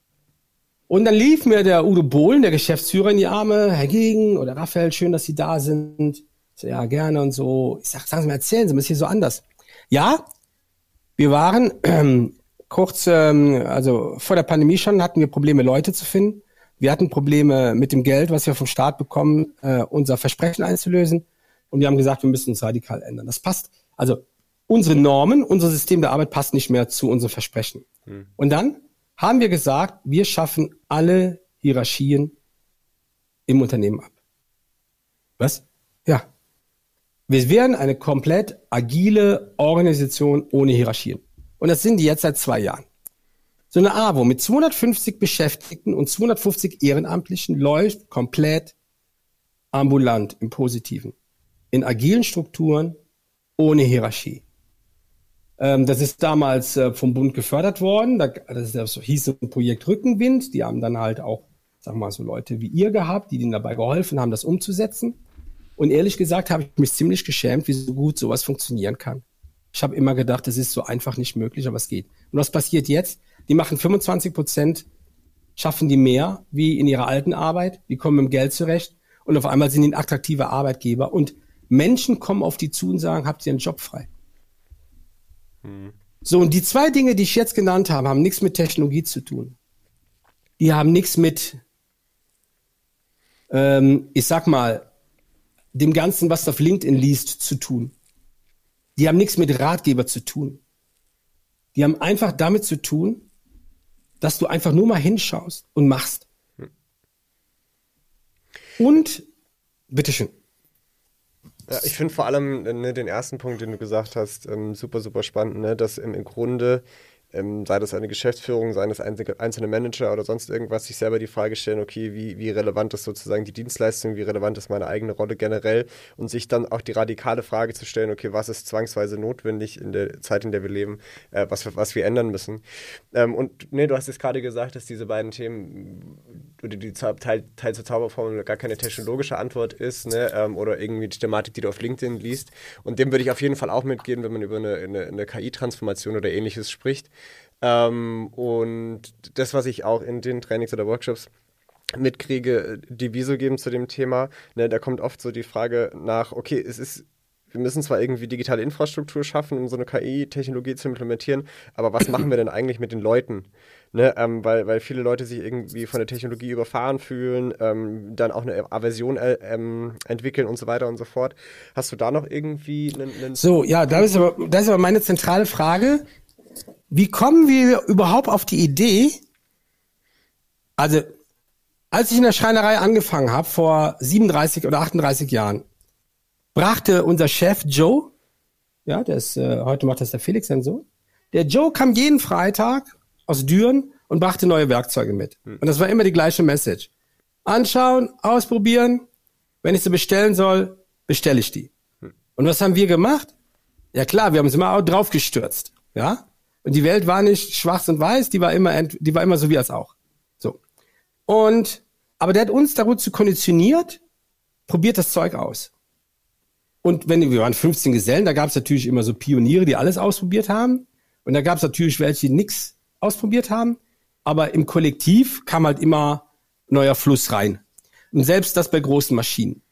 Und dann lief mir der Udo Bohlen, der Geschäftsführer, in die Arme, Herr Gegen oder Raphael, schön, dass Sie da sind. Ich so, ja, gerne und so. Ich sag, sagen Sie mal, erzählen Sie, was ist hier so anders? Ja, wir waren ähm, kurz, ähm, also vor der Pandemie schon, hatten wir Probleme, Leute zu finden. Wir hatten Probleme mit dem Geld, was wir vom Staat bekommen, äh, unser Versprechen einzulösen. Und wir haben gesagt, wir müssen uns radikal ändern. Das passt, also unsere Normen, unser System der Arbeit passt nicht mehr zu unseren Versprechen. Hm. Und dann haben wir gesagt, wir schaffen alle Hierarchien im Unternehmen ab. Was? Ja. Wir werden eine komplett agile Organisation ohne Hierarchien. Und das sind die jetzt seit zwei Jahren. So eine AWO mit zweihundertfünfzig Beschäftigten und zweihundertfünfzig Ehrenamtlichen läuft komplett ambulant im Positiven. In agilen Strukturen, ohne Hierarchie. Ähm, das ist damals äh, vom Bund gefördert worden. Da, das, das hieß ein Projekt Rückenwind. Die haben dann halt auch, sag mal, so Leute wie ihr gehabt, die denen dabei geholfen haben, das umzusetzen. Und ehrlich gesagt habe ich mich ziemlich geschämt, wie so gut sowas funktionieren kann. Ich habe immer gedacht, das ist so einfach nicht möglich, aber es geht. Und was passiert jetzt? Die machen fünfundzwanzig Prozent, schaffen die mehr wie in ihrer alten Arbeit. Die kommen mit dem Geld zurecht. Und auf einmal sind die ein attraktiver Arbeitgeber. Und Menschen kommen auf die zu und sagen, habt ihr einen Job frei? Hm. So, und die zwei Dinge, die ich jetzt genannt habe, haben nichts mit Technologie zu tun. Die haben nichts mit, ähm, ich sag mal, dem Ganzen, was du auf LinkedIn liest, zu tun. Die haben nichts mit Ratgeber zu tun. Die haben einfach damit zu tun, dass du einfach nur mal hinschaust und machst. Hm. Und, bitteschön. Ja, ich finde vor allem ne, den ersten Punkt, den du gesagt hast, ähm, super, super spannend, ne, dass im, im Grunde, ähm, sei das eine Geschäftsführung, sei das einzelne, einzelne Manager oder sonst irgendwas, sich selber die Frage stellen, okay, wie, wie relevant ist sozusagen die Dienstleistung, wie relevant ist meine eigene Rolle generell und sich dann auch die radikale Frage zu stellen, okay, was ist zwangsweise notwendig in der Zeit, in der wir leben, äh, was, wir, was wir ändern müssen. Ähm, und ne, du hast jetzt gerade gesagt, dass diese beiden Themen oder die Teil, Teil zur Zauberformel gar keine technologische Antwort ist, ne, ähm, oder irgendwie die Thematik, die du auf LinkedIn liest. Und dem würde ich auf jeden Fall auch mitgehen, wenn man über eine, eine, eine K I-Transformation oder Ähnliches spricht. Ähm, und das, was ich auch in den Trainings oder Workshops mitkriege, die Viso geben zu dem Thema, ne, da kommt oft so die Frage nach, okay, es ist, wir müssen zwar irgendwie digitale Infrastruktur schaffen, um so eine K I-Technologie zu implementieren, aber was machen wir denn eigentlich mit den Leuten? Ne, ähm, weil, weil viele Leute sich irgendwie von der Technologie überfahren fühlen, ähm, dann auch eine Aversion äh, ähm, entwickeln und so weiter und so fort. Hast du da noch irgendwie einen... einen so, ja, da ist aber, das ist aber meine zentrale Frage. Wie kommen wir überhaupt auf die Idee, also als ich in der Schreinerei angefangen habe, vor siebenunddreißig oder achtunddreißig Jahren, brachte unser Chef Joe, ja, der ist, äh, heute macht das der Felix dann so, der Joe kam jeden Freitag aus Düren und brachte neue Werkzeuge mit. Und das war immer die gleiche Message. Anschauen, ausprobieren, wenn ich sie bestellen soll, bestelle ich die. Und was haben wir gemacht? Ja klar, wir haben uns immer auch drauf gestürzt, ja. Und die Welt war nicht schwarz und weiß, die war immer, ent- die war immer so wie als auch. So. Und, aber der hat uns dazu konditioniert, probiert das Zeug aus. Und wenn, wir waren fünfzehn Gesellen, da gab es natürlich immer so Pioniere, die alles ausprobiert haben. Und da gab es natürlich welche, die nichts ausprobiert haben. Aber im Kollektiv kam halt immer neuer Fluss rein. Und selbst das bei großen Maschinen.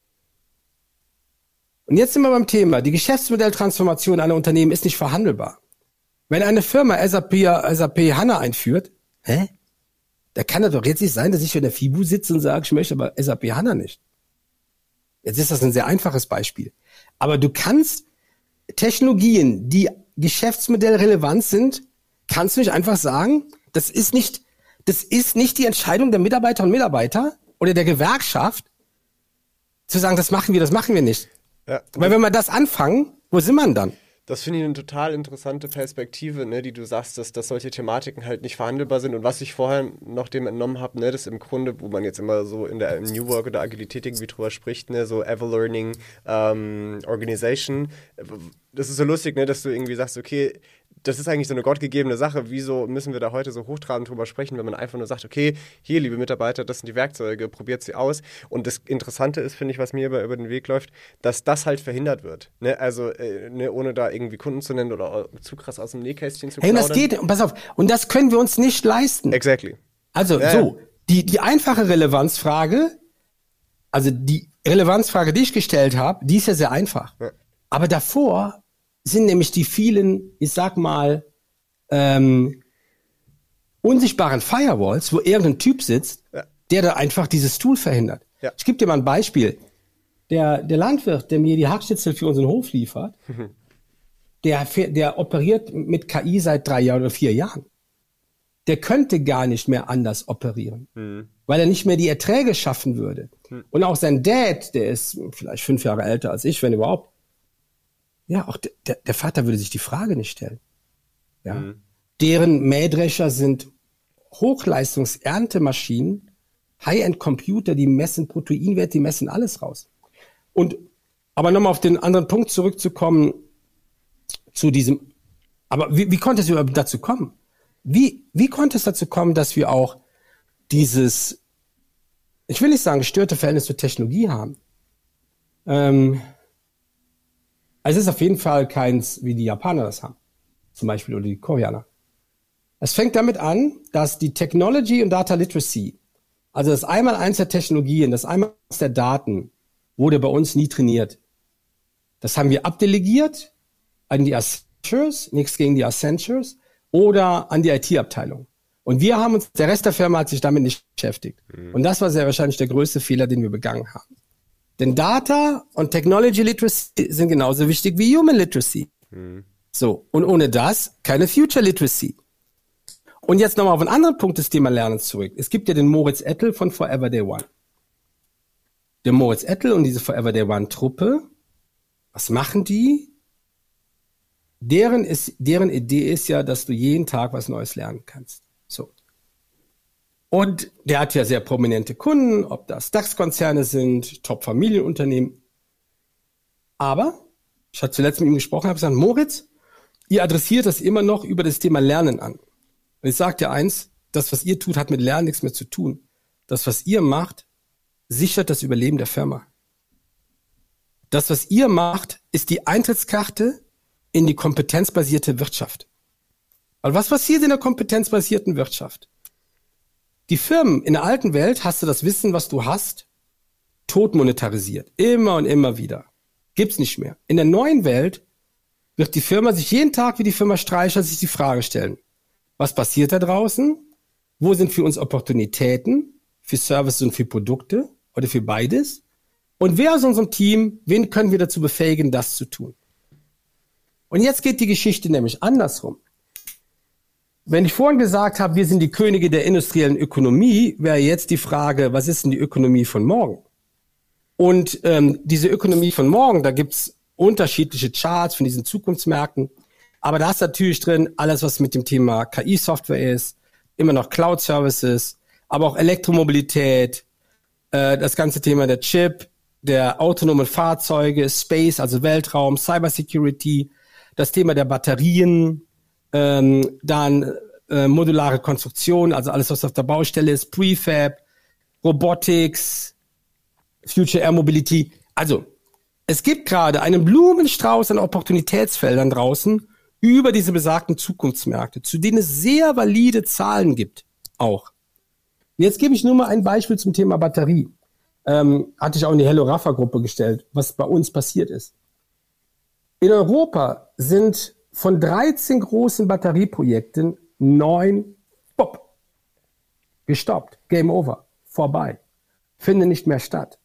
Und jetzt sind wir beim Thema. Die Geschäftsmodelltransformation einer Unternehmen ist nicht verhandelbar. Wenn eine Firma S A P, S A P HANA einführt, hä? Da kann es doch jetzt nicht sein, dass ich in der F I B U sitze und sage, ich möchte aber S A P HANA nicht. Jetzt ist das ein sehr einfaches Beispiel. Aber du kannst Technologien, die geschäftsmodellrelevant sind, kannst du nicht einfach sagen, das ist nicht, das ist nicht die Entscheidung der Mitarbeiterinnen und Mitarbeiter oder der Gewerkschaft, zu sagen, das machen wir, das machen wir nicht. Ja. Weil wenn wir das anfangen, wo sind wir dann? Das finde ich eine total interessante Perspektive, ne, die du sagst, dass, dass solche Thematiken halt nicht verhandelbar sind. Und was ich vorher noch dem entnommen habe, ne, das im Grunde, wo man jetzt immer so in der New Work oder Agilität irgendwie drüber spricht, ne, so Ever Learning ähm, Organization. Das ist so lustig, ne, dass du irgendwie sagst, okay, das ist eigentlich so eine gottgegebene Sache. Wieso müssen wir da heute so hochtrabend drüber sprechen, wenn man einfach nur sagt, okay, hier, liebe Mitarbeiter, das sind die Werkzeuge, probiert sie aus. Und das Interessante ist, finde ich, was mir über, über den Weg läuft, dass das halt verhindert wird. Ne? Also, äh, ne, ohne da irgendwie Kunden zu nennen oder zu krass aus dem Nähkästchen zu plaudern. Hey, und das geht, und pass auf, und das können wir uns nicht leisten. Exactly. Also, ja, so, die, die einfache Relevanzfrage, also die Relevanzfrage, die ich gestellt habe, die ist ja sehr einfach. Ja. Aber davor sind nämlich die vielen, ich sag mal, ähm, unsichtbaren Firewalls, wo irgendein Typ sitzt, ja. der da einfach dieses Tool verhindert. Ja. Ich gebe dir mal ein Beispiel. Der, der Landwirt, der mir die Hackschnitzel für unseren Hof liefert, mhm. der, der operiert mit K I seit drei Jahren oder vier Jahren. Der könnte gar nicht mehr anders operieren, mhm. weil er nicht mehr die Erträge schaffen würde. Mhm. Und auch sein Dad, der ist vielleicht fünf Jahre älter als ich, wenn überhaupt, ja, auch der, der Vater würde sich die Frage nicht stellen. Ja. Mhm. Deren Mähdrescher sind Hochleistungs-Erntemaschinen, High-End-Computer, die messen Proteinwert, die messen alles raus. Und, aber nochmal auf den anderen Punkt zurückzukommen, zu diesem, aber wie, wie konnte es überhaupt dazu kommen? Wie, wie konnte es dazu kommen, dass wir auch dieses, ich will nicht sagen, gestörte Verhältnis zur Technologie haben? Ähm, Also es ist auf jeden Fall keins, wie die Japaner das haben, zum Beispiel, oder die Koreaner. Es fängt damit an, dass die Technology und Data Literacy, also das Einmaleins der Technologien, das Einmaleins der Daten, wurde bei uns nie trainiert. Das haben wir abdelegiert an die Accentures, nichts gegen die Accentures, oder an die I T-Abteilung. Und wir haben uns, der Rest der Firma hat sich damit nicht beschäftigt. Mhm. Und das war sehr wahrscheinlich der größte Fehler, den wir begangen haben. Denn Data und Technology Literacy sind genauso wichtig wie Human Literacy. Mhm. So, und ohne das keine Future Literacy. Und jetzt nochmal auf einen anderen Punkt des Thema Lernen zurück. Es gibt ja den Moritz Ettel von Forever Day One. Der Moritz Ettel und diese Forever Day One Truppe, was machen die? Deren, ist, deren Idee ist ja, dass du jeden Tag was Neues lernen kannst. So. Und der hat ja sehr prominente Kunden, ob das DAX-Konzerne sind, Top-Familienunternehmen. Aber, ich hatte zuletzt mit ihm gesprochen, habe gesagt, Moritz, ihr adressiert das immer noch über das Thema Lernen an. Und ich sage dir eins, das, was ihr tut, hat mit Lernen nichts mehr zu tun. Das, was ihr macht, sichert das Überleben der Firma. Das, was ihr macht, ist die Eintrittskarte in die kompetenzbasierte Wirtschaft. Aber was passiert in der kompetenzbasierten Wirtschaft? Die Firmen in der alten Welt hast du das Wissen, was du hast, tot monetarisiert. Immer und immer wieder. Gibt's nicht mehr. In der neuen Welt wird die Firma sich jeden Tag wie die Firma Streicher sich die Frage stellen, was passiert da draußen? Wo sind für uns Opportunitäten, für Services und für Produkte oder für beides? Und wer aus unserem Team, wen können wir dazu befähigen, das zu tun? Und jetzt geht die Geschichte nämlich andersrum. Wenn ich vorhin gesagt habe, wir sind die Könige der industriellen Ökonomie, wäre jetzt die Frage, was ist denn die Ökonomie von morgen? Und ähm, diese Ökonomie von morgen, da gibt's unterschiedliche Charts von diesen Zukunftsmärkten. Aber da ist natürlich drin alles, was mit dem Thema K I-Software ist, immer noch Cloud-Services, aber auch Elektromobilität, äh, das ganze Thema der Chip, der autonomen Fahrzeuge, Space, also Weltraum, Cybersecurity, das Thema der Batterien, ähm, dann äh, modulare Konstruktion, also alles, was auf der Baustelle ist, Prefab, Robotics, Future Air Mobility. Also, es gibt gerade einen Blumenstrauß an Opportunitätsfeldern draußen über diese besagten Zukunftsmärkte, zu denen es sehr valide Zahlen gibt, auch. Und jetzt gebe ich nur mal ein Beispiel zum Thema Batterie. Ähm, hatte ich auch in die Hello Rafa Gruppe gestellt, was bei uns passiert ist. In Europa sind von dreizehn großen Batterieprojekten neun pop, gestoppt, Game over, vorbei, findet nicht mehr statt.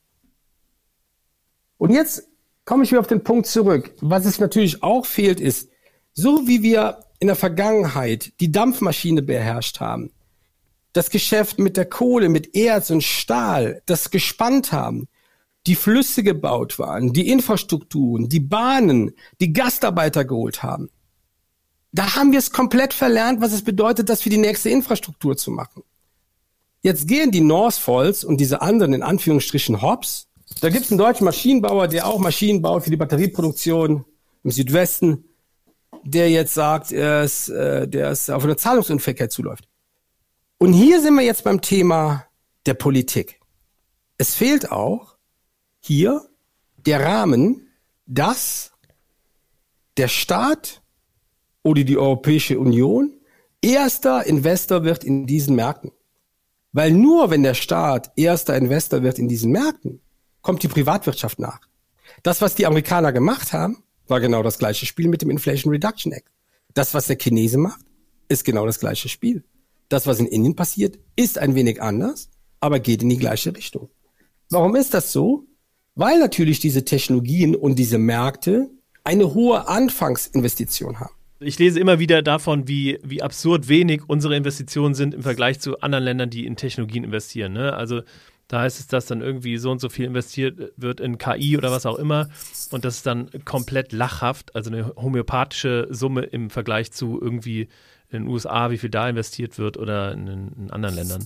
Und jetzt komme ich wieder auf den Punkt zurück. Was es natürlich auch fehlt ist, so wie wir in der Vergangenheit die Dampfmaschine beherrscht haben, das Geschäft mit der Kohle, mit Erz und Stahl, das gespannt haben, die Flüsse gebaut waren, die Infrastrukturen, die Bahnen, die Gastarbeiter geholt haben. Da haben wir es komplett verlernt, was es bedeutet, das für die nächste Infrastruktur zu machen. Jetzt gehen die Northvolts und diese anderen in Anführungsstrichen hops. Da gibt es einen deutschen Maschinenbauer, der auch Maschinen baut für die Batterieproduktion im Südwesten, der jetzt sagt, er ist, äh, der ist auf eine Zahlungsunfähigkeit zuläuft. Und hier sind wir jetzt beim Thema der Politik. Es fehlt auch hier der Rahmen, dass der Staat oder die Europäische Union erster Investor wird in diesen Märkten. Weil nur wenn der Staat erster Investor wird in diesen Märkten, kommt die Privatwirtschaft nach. Das, was die Amerikaner gemacht haben, war genau das gleiche Spiel mit dem Inflation Reduction Act. Das, was der Chinese macht, ist genau das gleiche Spiel. Das, was in Indien passiert, ist ein wenig anders, aber geht in die gleiche Richtung. Warum ist das so? Weil natürlich diese Technologien und diese Märkte eine hohe Anfangsinvestition haben. Ich lese immer wieder davon, wie, wie absurd wenig unsere Investitionen sind im Vergleich zu anderen Ländern, die in Technologien investieren. Ne? Also da heißt es, dass dann irgendwie so und so viel investiert wird in K I oder was auch immer und das ist dann komplett lachhaft, also eine homöopathische Summe im Vergleich zu irgendwie in den U S A, wie viel da investiert wird oder in, in anderen Ländern.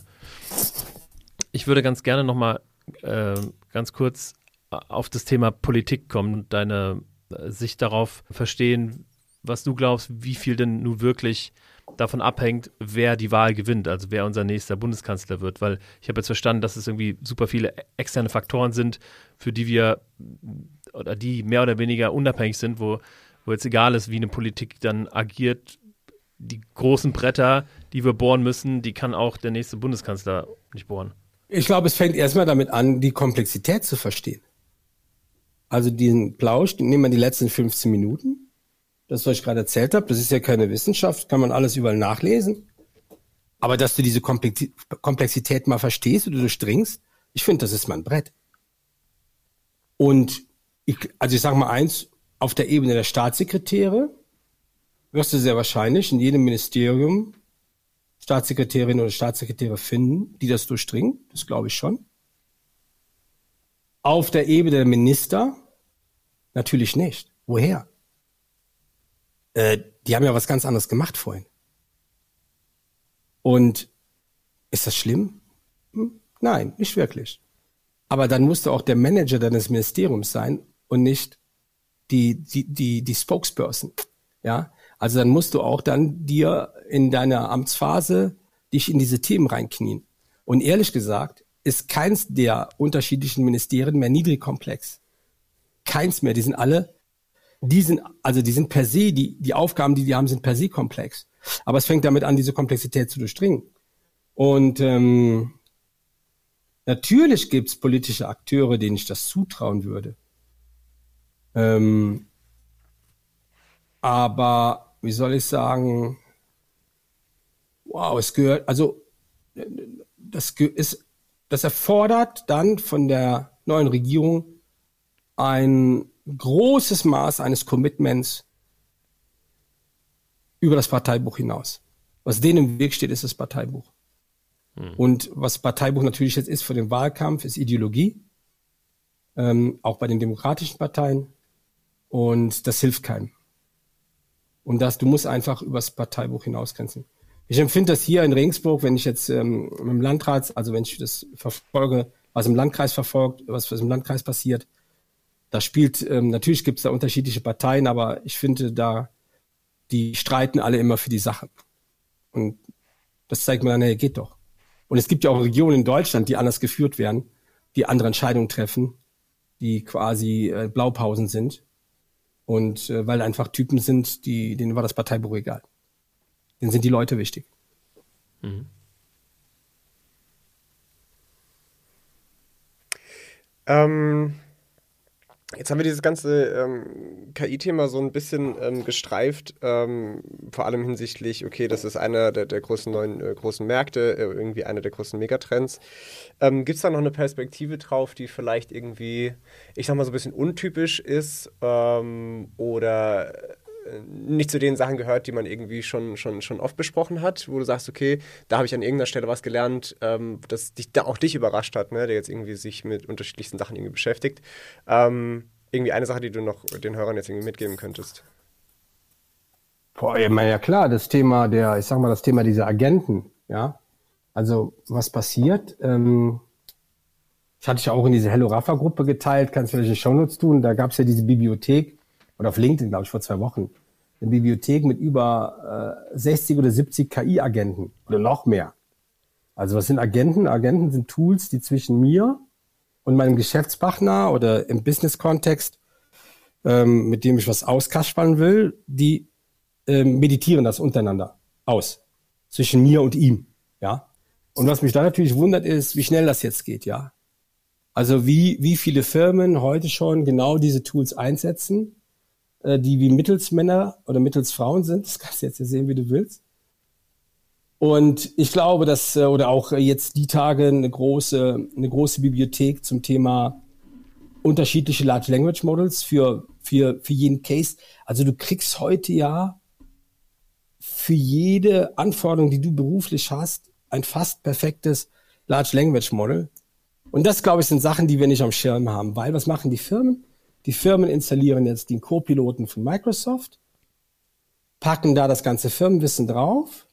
Ich würde ganz gerne nochmal äh, ganz kurz auf das Thema Politik kommen und deine äh, Sicht darauf verstehen, was du glaubst, wie viel denn nun wirklich davon abhängt, wer die Wahl gewinnt, also wer unser nächster Bundeskanzler wird, weil ich habe jetzt verstanden, dass es irgendwie super viele externe Faktoren sind, für die wir oder die mehr oder weniger unabhängig sind, wo, wo jetzt egal ist, wie eine Politik dann agiert, die großen Bretter, die wir bohren müssen, die kann auch der nächste Bundeskanzler nicht bohren. Ich glaube, es fängt erstmal damit an, die Komplexität zu verstehen. Also diesen Plausch, den nehmen wir die letzten fünfzehn Minuten. Das, was ich gerade erzählt habe, das ist ja keine Wissenschaft, kann man alles überall nachlesen. Aber dass du diese Komplexität mal verstehst oder durchdringst, ich finde, das ist mal ein Brett. Und ich, also ich sage mal eins, auf der Ebene der Staatssekretäre wirst du sehr wahrscheinlich in jedem Ministerium Staatssekretärinnen oder Staatssekretäre finden, die das durchdringen. Das glaube ich schon. Auf der Ebene der Minister natürlich nicht. Woher? Äh, die haben ja was ganz anderes gemacht vorhin. Und ist das schlimm? Hm? Nein, nicht wirklich. Aber dann musst du auch der Manager deines Ministeriums sein und nicht die, die, die, die Spokesperson. Ja, also dann musst du auch dann dir in deiner Amtsphase dich in diese Themen reinknien. Und ehrlich gesagt ist keins der unterschiedlichen Ministerien mehr niedrigkomplex. Keins mehr. Die sind alle, die sind, also die sind per se, die, die Aufgaben, die die haben, sind per se komplex. Aber es fängt damit an, diese Komplexität zu durchdringen. Und ähm, natürlich gibt es politische Akteure, denen ich das zutrauen würde. Ähm, aber, wie soll ich sagen, wow, es gehört, also das ist, das erfordert dann von der neuen Regierung ein großes Maß eines Commitments über das Parteibuch hinaus. Was denen im Weg steht, ist das Parteibuch. Hm. Und was Parteibuch natürlich jetzt ist für den Wahlkampf, ist Ideologie, ähm, auch bei den demokratischen Parteien. Und das hilft keinem. Und das, du musst einfach übers Parteibuch hinausgrenzen. Ich empfinde das hier in Regensburg, wenn ich jetzt ähm, im Landrat, also wenn ich das verfolge, was im Landkreis verfolgt, was, was im Landkreis passiert, da spielt, ähm, natürlich gibt es da unterschiedliche Parteien, aber ich finde da, die streiten alle immer für die Sache. Und das zeigt mir dann, hey, geht doch. Und es gibt ja auch Regionen in Deutschland, die anders geführt werden, die andere Entscheidungen treffen, die quasi äh, Blaupausen sind. Und äh, weil einfach Typen sind, die, denen war das Parteibuch egal. Denen sind die Leute wichtig. Mhm. Ähm, jetzt haben wir dieses ganze ähm, K I-Thema so ein bisschen ähm, gestreift, ähm, vor allem hinsichtlich, okay, das ist einer der, der großen neuen äh, großen Märkte, äh, irgendwie einer der großen Megatrends. Ähm, Gibt es da noch eine Perspektive drauf, die vielleicht irgendwie, ich sag mal, so ein bisschen untypisch ist ähm, oder nicht zu den Sachen gehört, die man irgendwie schon, schon, schon oft besprochen hat, wo du sagst, okay, da habe ich an irgendeiner Stelle was gelernt, ähm, das dich, da auch dich überrascht hat, ne, der jetzt irgendwie sich mit unterschiedlichsten Sachen irgendwie beschäftigt. Ähm, irgendwie eine Sache, die du noch den Hörern jetzt irgendwie mitgeben könntest. Boah, ich meine, ja klar, das Thema der, ich sag mal, das Thema dieser Agenten, ja. Also, was passiert? Ähm, das hatte ich ja auch in diese Hello Rafa Gruppe geteilt, kannst du vielleicht in die Shownotes tun, da gab es ja diese Bibliothek, oder auf LinkedIn, glaube ich, vor zwei Wochen, eine Bibliothek mit über äh, sechzig oder siebzig K I-Agenten oder noch mehr. Also was sind Agenten? Agenten sind Tools, die zwischen mir und meinem Geschäftspartner oder im Business-Kontext, ähm, mit dem ich was auskaspern will, die ähm, meditieren das untereinander aus. Zwischen mir und ihm, ja. Und was mich da natürlich wundert ist, wie schnell das jetzt geht, ja. Also wie, wie viele Firmen heute schon genau diese Tools einsetzen, die wie Mittelsmänner oder Mittelsfrauen sind. Das kannst du jetzt ja sehen, wie du willst. Und ich glaube, dass, oder auch jetzt die Tage eine große, eine große Bibliothek zum Thema unterschiedliche Large Language Models für, für, für jeden Case. Also du kriegst heute ja für jede Anforderung, die du beruflich hast, ein fast perfektes Large Language Model. Und das, glaube ich, sind Sachen, die wir nicht am Schirm haben. Weil, was machen die Firmen? Die Firmen installieren jetzt den Co-Piloten von Microsoft, packen da das ganze Firmenwissen drauf.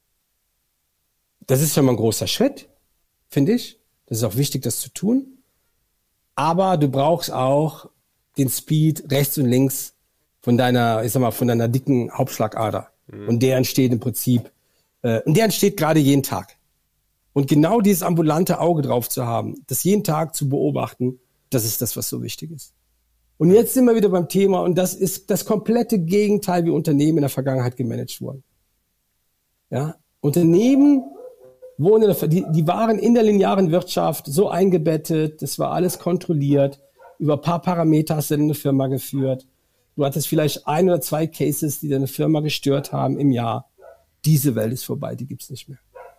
Das ist schon mal ein großer Schritt, finde ich. Das ist auch wichtig, das zu tun. Aber du brauchst auch den Speed rechts und links von deiner, ich sag mal, von deiner dicken Hauptschlagader. Mhm. Und der entsteht im Prinzip, äh, und der entsteht gerade jeden Tag. Und genau dieses ambulante Auge drauf zu haben, das jeden Tag zu beobachten, das ist das, was so wichtig ist. Und jetzt sind wir wieder beim Thema, und das ist das komplette Gegenteil, wie Unternehmen in der Vergangenheit gemanagt wurden. Ja, Unternehmen wurden in der, die, die waren in der linearen Wirtschaft so eingebettet, das war alles kontrolliert, über ein paar Parameter hast du eine Firma geführt. Du hattest vielleicht ein oder zwei Cases, die deine Firma gestört haben im Jahr. Diese Welt ist vorbei, die gibt's nicht mehr.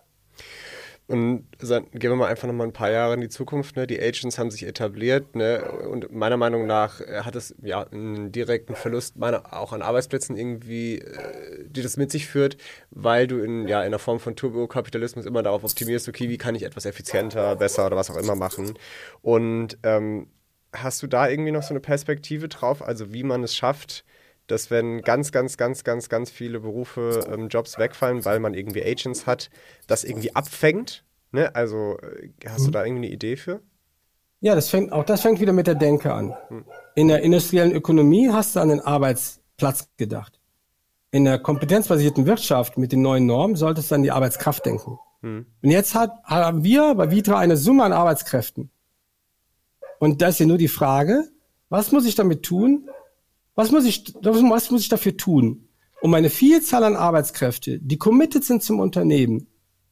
Und gehen wir mal einfach noch mal ein paar Jahre in die Zukunft. Ne? Die Agents haben sich etabliert, ne? Und meiner Meinung nach hat es ja einen direkten Verlust meiner, auch an Arbeitsplätzen irgendwie, äh, die das mit sich führt, weil du in, ja, in der Form von Turbokapitalismus immer darauf optimierst, okay, wie kann ich etwas effizienter, besser oder was auch immer machen. Und ähm, hast du da irgendwie noch so eine Perspektive drauf, also wie man es schafft, dass wenn ganz, ganz, ganz, ganz, ganz viele Berufe, ähm, Jobs wegfallen, weil man irgendwie Agents hat, das irgendwie abfängt? Ne? Also hast mhm. du da irgendwie eine Idee für? Ja, das fängt, auch das fängt wieder mit der Denke an. Mhm. In der industriellen Ökonomie hast du an den Arbeitsplatz gedacht. In der kompetenzbasierten Wirtschaft mit den neuen Normen solltest du an die Arbeitskraft denken. Mhm. Und jetzt hat, haben wir bei Vitra eine Summe an Arbeitskräften. Und da ist ja nur die Frage, was muss ich damit tun? Was muss ich, was muss ich dafür tun, um eine Vielzahl an Arbeitskräfte, die committed sind zum Unternehmen,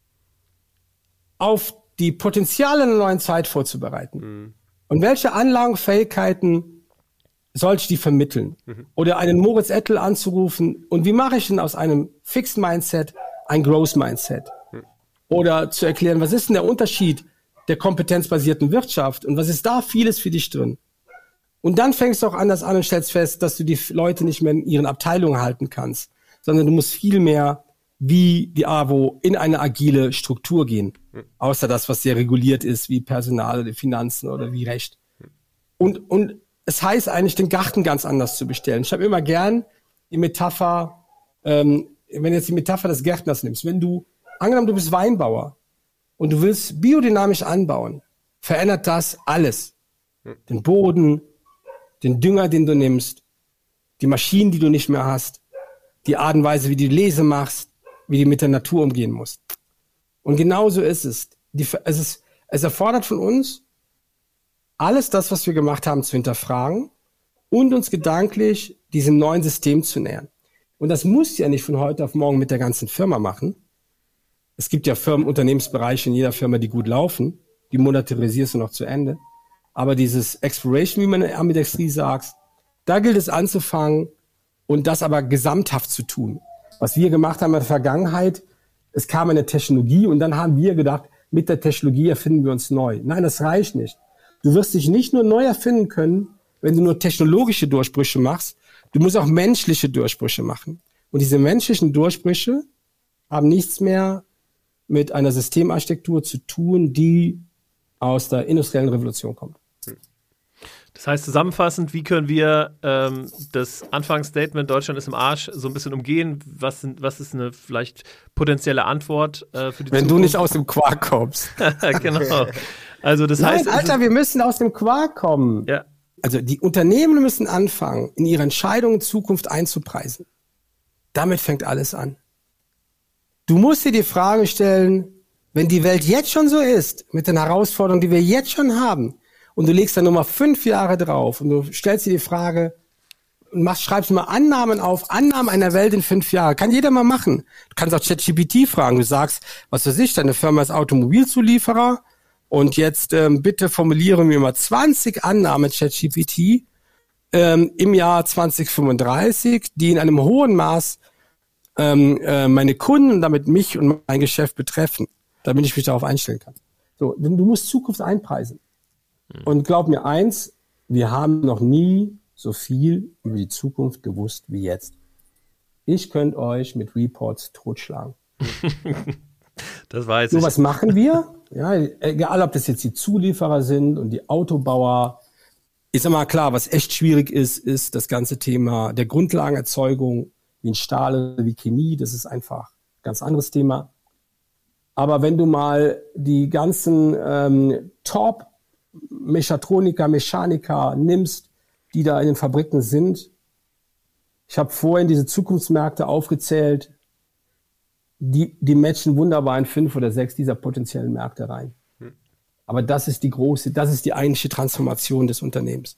auf die Potenziale einer neuen Zeit vorzubereiten? Mhm. Und welche Anlagen, Fähigkeiten soll ich die vermitteln? Mhm. Oder einen Moritz Ettel anzurufen, und wie mache ich denn aus einem Fixed Mindset ein Growth Mindset? Mhm. Oder zu erklären, was ist denn der Unterschied der kompetenzbasierten Wirtschaft und was ist da vieles für dich drin? Und dann fängst du auch anders an und stellst fest, dass du die Leute nicht mehr in ihren Abteilungen halten kannst, sondern du musst viel mehr wie die A W O in eine agile Struktur gehen. Mhm. Außer das, was sehr reguliert ist, wie Personal oder Finanzen oder wie Recht. Mhm. Und, und es heißt eigentlich, den Garten ganz anders zu bestellen. Ich habe immer gern die Metapher, ähm, wenn du jetzt die Metapher des Gärtners nimmst, wenn du, angenommen du bist Weinbauer und du willst biodynamisch anbauen, verändert das alles. Mhm. Den Boden, den Dünger, den du nimmst, die Maschinen, die du nicht mehr hast, die Art und Weise, wie du Lese machst, wie du mit der Natur umgehen musst. Und genauso ist es. Die, es, ist, es erfordert von uns, alles das, was wir gemacht haben, zu hinterfragen und uns gedanklich diesem neuen System zu nähern. Und das musst du ja nicht von heute auf morgen mit der ganzen Firma machen. Es gibt ja Firmen, Unternehmensbereiche in jeder Firma, die gut laufen. Die monetarisierst du noch zu Ende. Aber dieses Exploration, wie man in der Ambidextrie sagt, da gilt es anzufangen und das aber gesamthaft zu tun. Was wir gemacht haben in der Vergangenheit, es kam eine Technologie und dann haben wir gedacht, mit der Technologie erfinden wir uns neu. Nein, das reicht nicht. Du wirst dich nicht nur neu erfinden können, wenn du nur technologische Durchbrüche machst. Du musst auch menschliche Durchbrüche machen. Und diese menschlichen Durchbrüche haben nichts mehr mit einer Systemarchitektur zu tun, die aus der industriellen Revolution kommt. Das heißt zusammenfassend, wie können wir ähm, das Anfangsstatement Deutschland ist im Arsch so ein bisschen umgehen? Was, sind, was ist eine vielleicht potenzielle Antwort äh, für die Wenn Zukunft? du nicht aus dem Quark kommst. Genau. Also das Nein, heißt, Alter, wir müssen aus dem Quark kommen. Ja. Also die Unternehmen müssen anfangen, in ihre Entscheidungen in Zukunft einzupreisen. Damit fängt alles an. Du musst dir die Frage stellen, wenn die Welt jetzt schon so ist, mit den Herausforderungen, die wir jetzt schon haben, und du legst da nochmal fünf Jahre drauf und du stellst dir die Frage und machst, schreibst mal Annahmen auf, Annahmen einer Welt in fünf Jahren. Kann jeder mal machen. Du kannst auch ChatGPT fragen. Du sagst, was weiß ich, deine Firma ist Automobilzulieferer und jetzt ähm, bitte formuliere mir mal zwanzig Annahmen ChatGPT ähm, im Jahr zwanzig fünfunddreißig, die in einem hohen Maß ähm, äh, meine Kunden und damit mich und mein Geschäft betreffen, damit ich mich darauf einstellen kann. So, du musst Zukunft einpreisen. Und glaub mir eins, wir haben noch nie so viel über die Zukunft gewusst wie jetzt. Ich könnte euch mit Reports totschlagen. Das weiß so, ich. Was machen wir? Ja, egal, ob das jetzt die Zulieferer sind und die Autobauer. Ich sag mal klar, was echt schwierig ist, ist das ganze Thema der Grundlagenerzeugung, wie in Stahl oder wie Chemie. Das ist einfach ein ganz anderes Thema. Aber wenn du mal die ganzen ähm, Top Mechatroniker, Mechaniker nimmst, die da in den Fabriken sind. Ich habe vorhin diese Zukunftsmärkte aufgezählt, die, die matchen wunderbar in fünf oder sechs dieser potenziellen Märkte rein. Aber das ist die große, das ist die eigentliche Transformation des Unternehmens.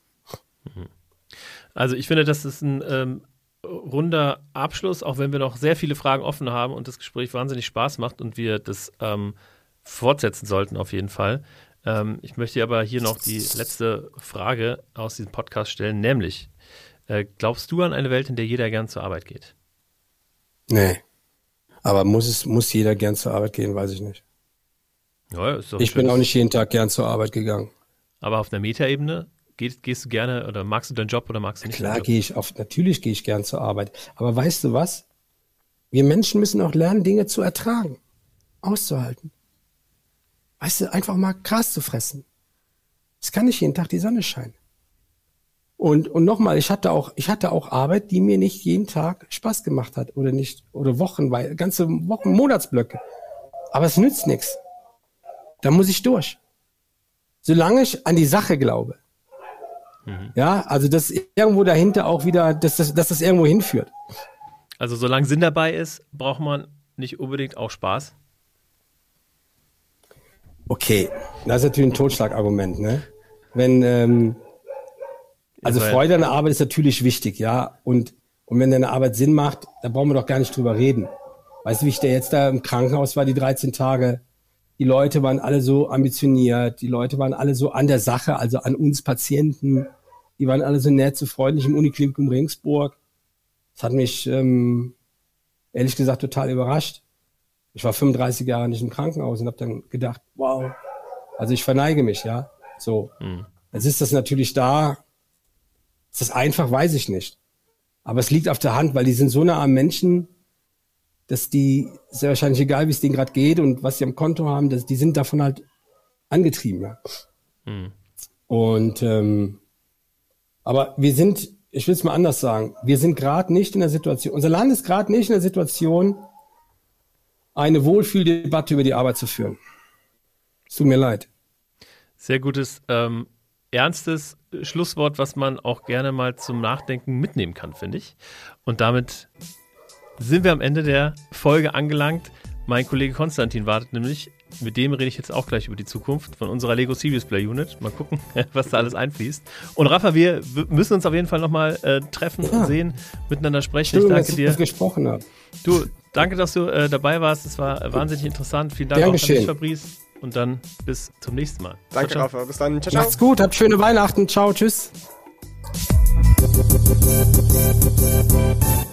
Also ich finde, das ist ein ähm, runder Abschluss, auch wenn wir noch sehr viele Fragen offen haben und das Gespräch wahnsinnig Spaß macht und wir das ähm, fortsetzen sollten auf jeden Fall. Ich möchte aber hier noch die letzte Frage aus diesem Podcast stellen, nämlich, äh, glaubst du an eine Welt, in der jeder gern zur Arbeit geht? Nee, aber muss es muss jeder gern zur Arbeit gehen, weiß ich nicht. Ja, ist doch ich bin auch nicht jeden Tag gern zur Arbeit gegangen. Aber auf einer Metaebene, gehst, gehst du gerne oder magst du deinen Job oder magst du nicht? Klar gehe ich auf, natürlich gehe ich gern zur Arbeit. Aber weißt du was? Wir Menschen müssen auch lernen, Dinge zu ertragen, auszuhalten. Weißt du, einfach mal Gras zu fressen. Es kann nicht jeden Tag die Sonne scheinen. Und, und nochmal, ich hatte auch, ich hatte auch Arbeit, die mir nicht jeden Tag Spaß gemacht hat oder nicht, oder Wochen, weil, ganze Wochen, Monatsblöcke. Aber es nützt nichts. Da muss ich durch. Solange ich an die Sache glaube. Mhm. Ja, also, dass irgendwo dahinter auch wieder, dass das, dass das irgendwo hinführt. Also, solange Sinn dabei ist, braucht man nicht unbedingt auch Spaß? Okay, das ist natürlich ein Totschlagargument, ne? Wenn, ähm, also Freude an der Arbeit ist natürlich wichtig, ja. Und, und wenn deine Arbeit Sinn macht, da brauchen wir doch gar nicht drüber reden. Weißt du, wie ich da jetzt da im Krankenhaus war, die dreizehn Tage? Die Leute waren alle so ambitioniert, die Leute waren alle so an der Sache, also an uns Patienten. Die waren alle so nett, so freundlich im Uniklinikum Regensburg. Das hat mich, ähm, ehrlich gesagt, total überrascht. Ich war fünfunddreißig Jahre nicht im Krankenhaus und habe dann gedacht, wow, also ich verneige mich, ja. So, mhm. Jetzt ist das natürlich da. Ist das einfach, weiß ich nicht. Aber es liegt auf der Hand, weil die sind so nah am Menschen, dass die, sehr wahrscheinlich egal, wie es denen gerade geht und was sie am Konto haben, dass, die sind davon halt angetrieben, ja. Mhm. Und, ähm, aber wir sind, ich will es mal anders sagen, wir sind gerade nicht in der Situation, unser Land ist gerade nicht in der Situation, eine Wohlfühldebatte über die Arbeit zu führen. Es tut mir leid. Sehr gutes, ähm, ernstes Schlusswort, was man auch gerne mal zum Nachdenken mitnehmen kann, finde ich. Und damit sind wir am Ende der Folge angelangt. Mein Kollege Konstantin wartet nämlich. Mit dem rede ich jetzt auch gleich über die Zukunft von unserer Lego Serious Play Unit. Mal gucken, was da alles einfließt. Und Rafa, wir müssen uns auf jeden Fall nochmal äh, treffen ja. und sehen, miteinander sprechen. Schön, ich danke dass dir. Ich gesprochen habe. Du, danke, dass du äh, dabei warst. Es war äh, wahnsinnig interessant. Vielen Dank Gern auch an geschehen. dich, Fabrice. Und dann bis zum nächsten Mal. Danke, ciao, Rafa. Bis dann. Ciao, ciao. Macht's gut. Habt schöne Weihnachten. Ciao. Tschüss.